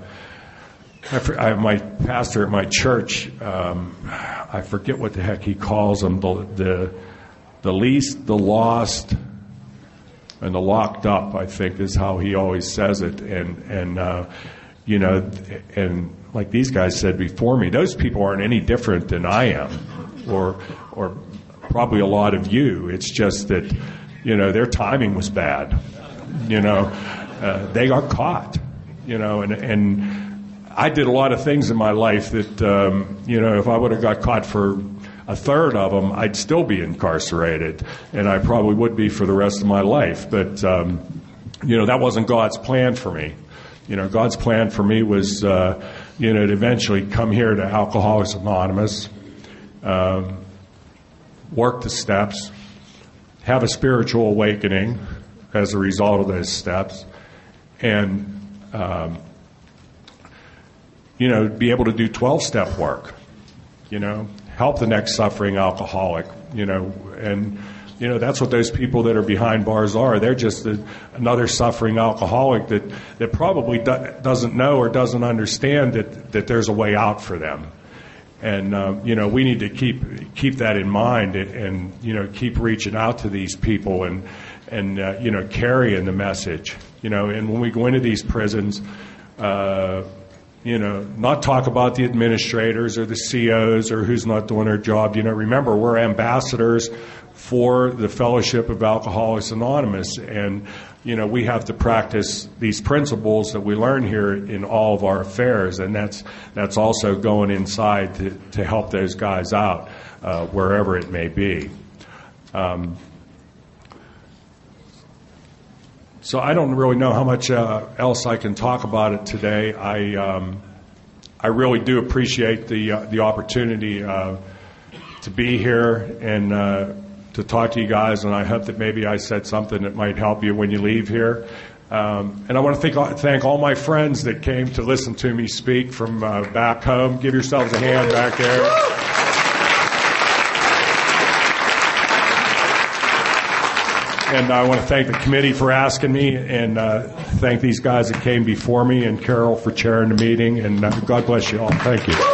I, I, my pastor at my church, um, I forget what the heck he calls them, the, the, the least, the lost, and the locked up, I think, is how he always says it. And, and uh, you know, and like these guys said before me, those people aren't any different than I am, or or probably a lot of you. It's just that, you know, their timing was bad. You know, uh, they got caught, you know, and, and I did a lot of things in my life that, um, you know, if I would have got caught for a third of them, I'd still be incarcerated, and I probably would be for the rest of my life. But, um, you know, that wasn't God's plan for me. You know, God's plan for me was, uh, you know, to eventually come here to Alcoholics Anonymous, um, work the steps, have a spiritual awakening as a result of those steps, and, um, you know, be able to do twelve-step work, you know, help the next suffering alcoholic, you know, and, you know, that's what those people that are behind bars are. They're just a, another suffering alcoholic that, that probably do, doesn't know or doesn't understand that, that there's a way out for them. And, uh, you know, we need to keep keep that in mind and, and you know, keep reaching out to these people and, and uh, you know, carrying the message. You know, and when we go into these prisons, uh you know, not talk about the administrators or the C Os or who's not doing their job. You know, remember, we're ambassadors for the Fellowship of Alcoholics Anonymous. And, you know, we have to practice these principles that we learn here in all of our affairs. And that's that's also going inside to, to help those guys out, uh, wherever it may be. Um, So I don't really know how much uh, else I can talk about it today. I um, I really do appreciate the uh, the opportunity uh, to be here and uh, to talk to you guys, and I hope that maybe I said something that might help you when you leave here. Um, and I want to thank, thank all my friends that came to listen to me speak from uh, back home. Give yourselves a hand back there. And I want to thank the committee for asking me, and uh, thank these guys that came before me, and Carol for chairing the meeting. And uh, God bless you all. Thank you.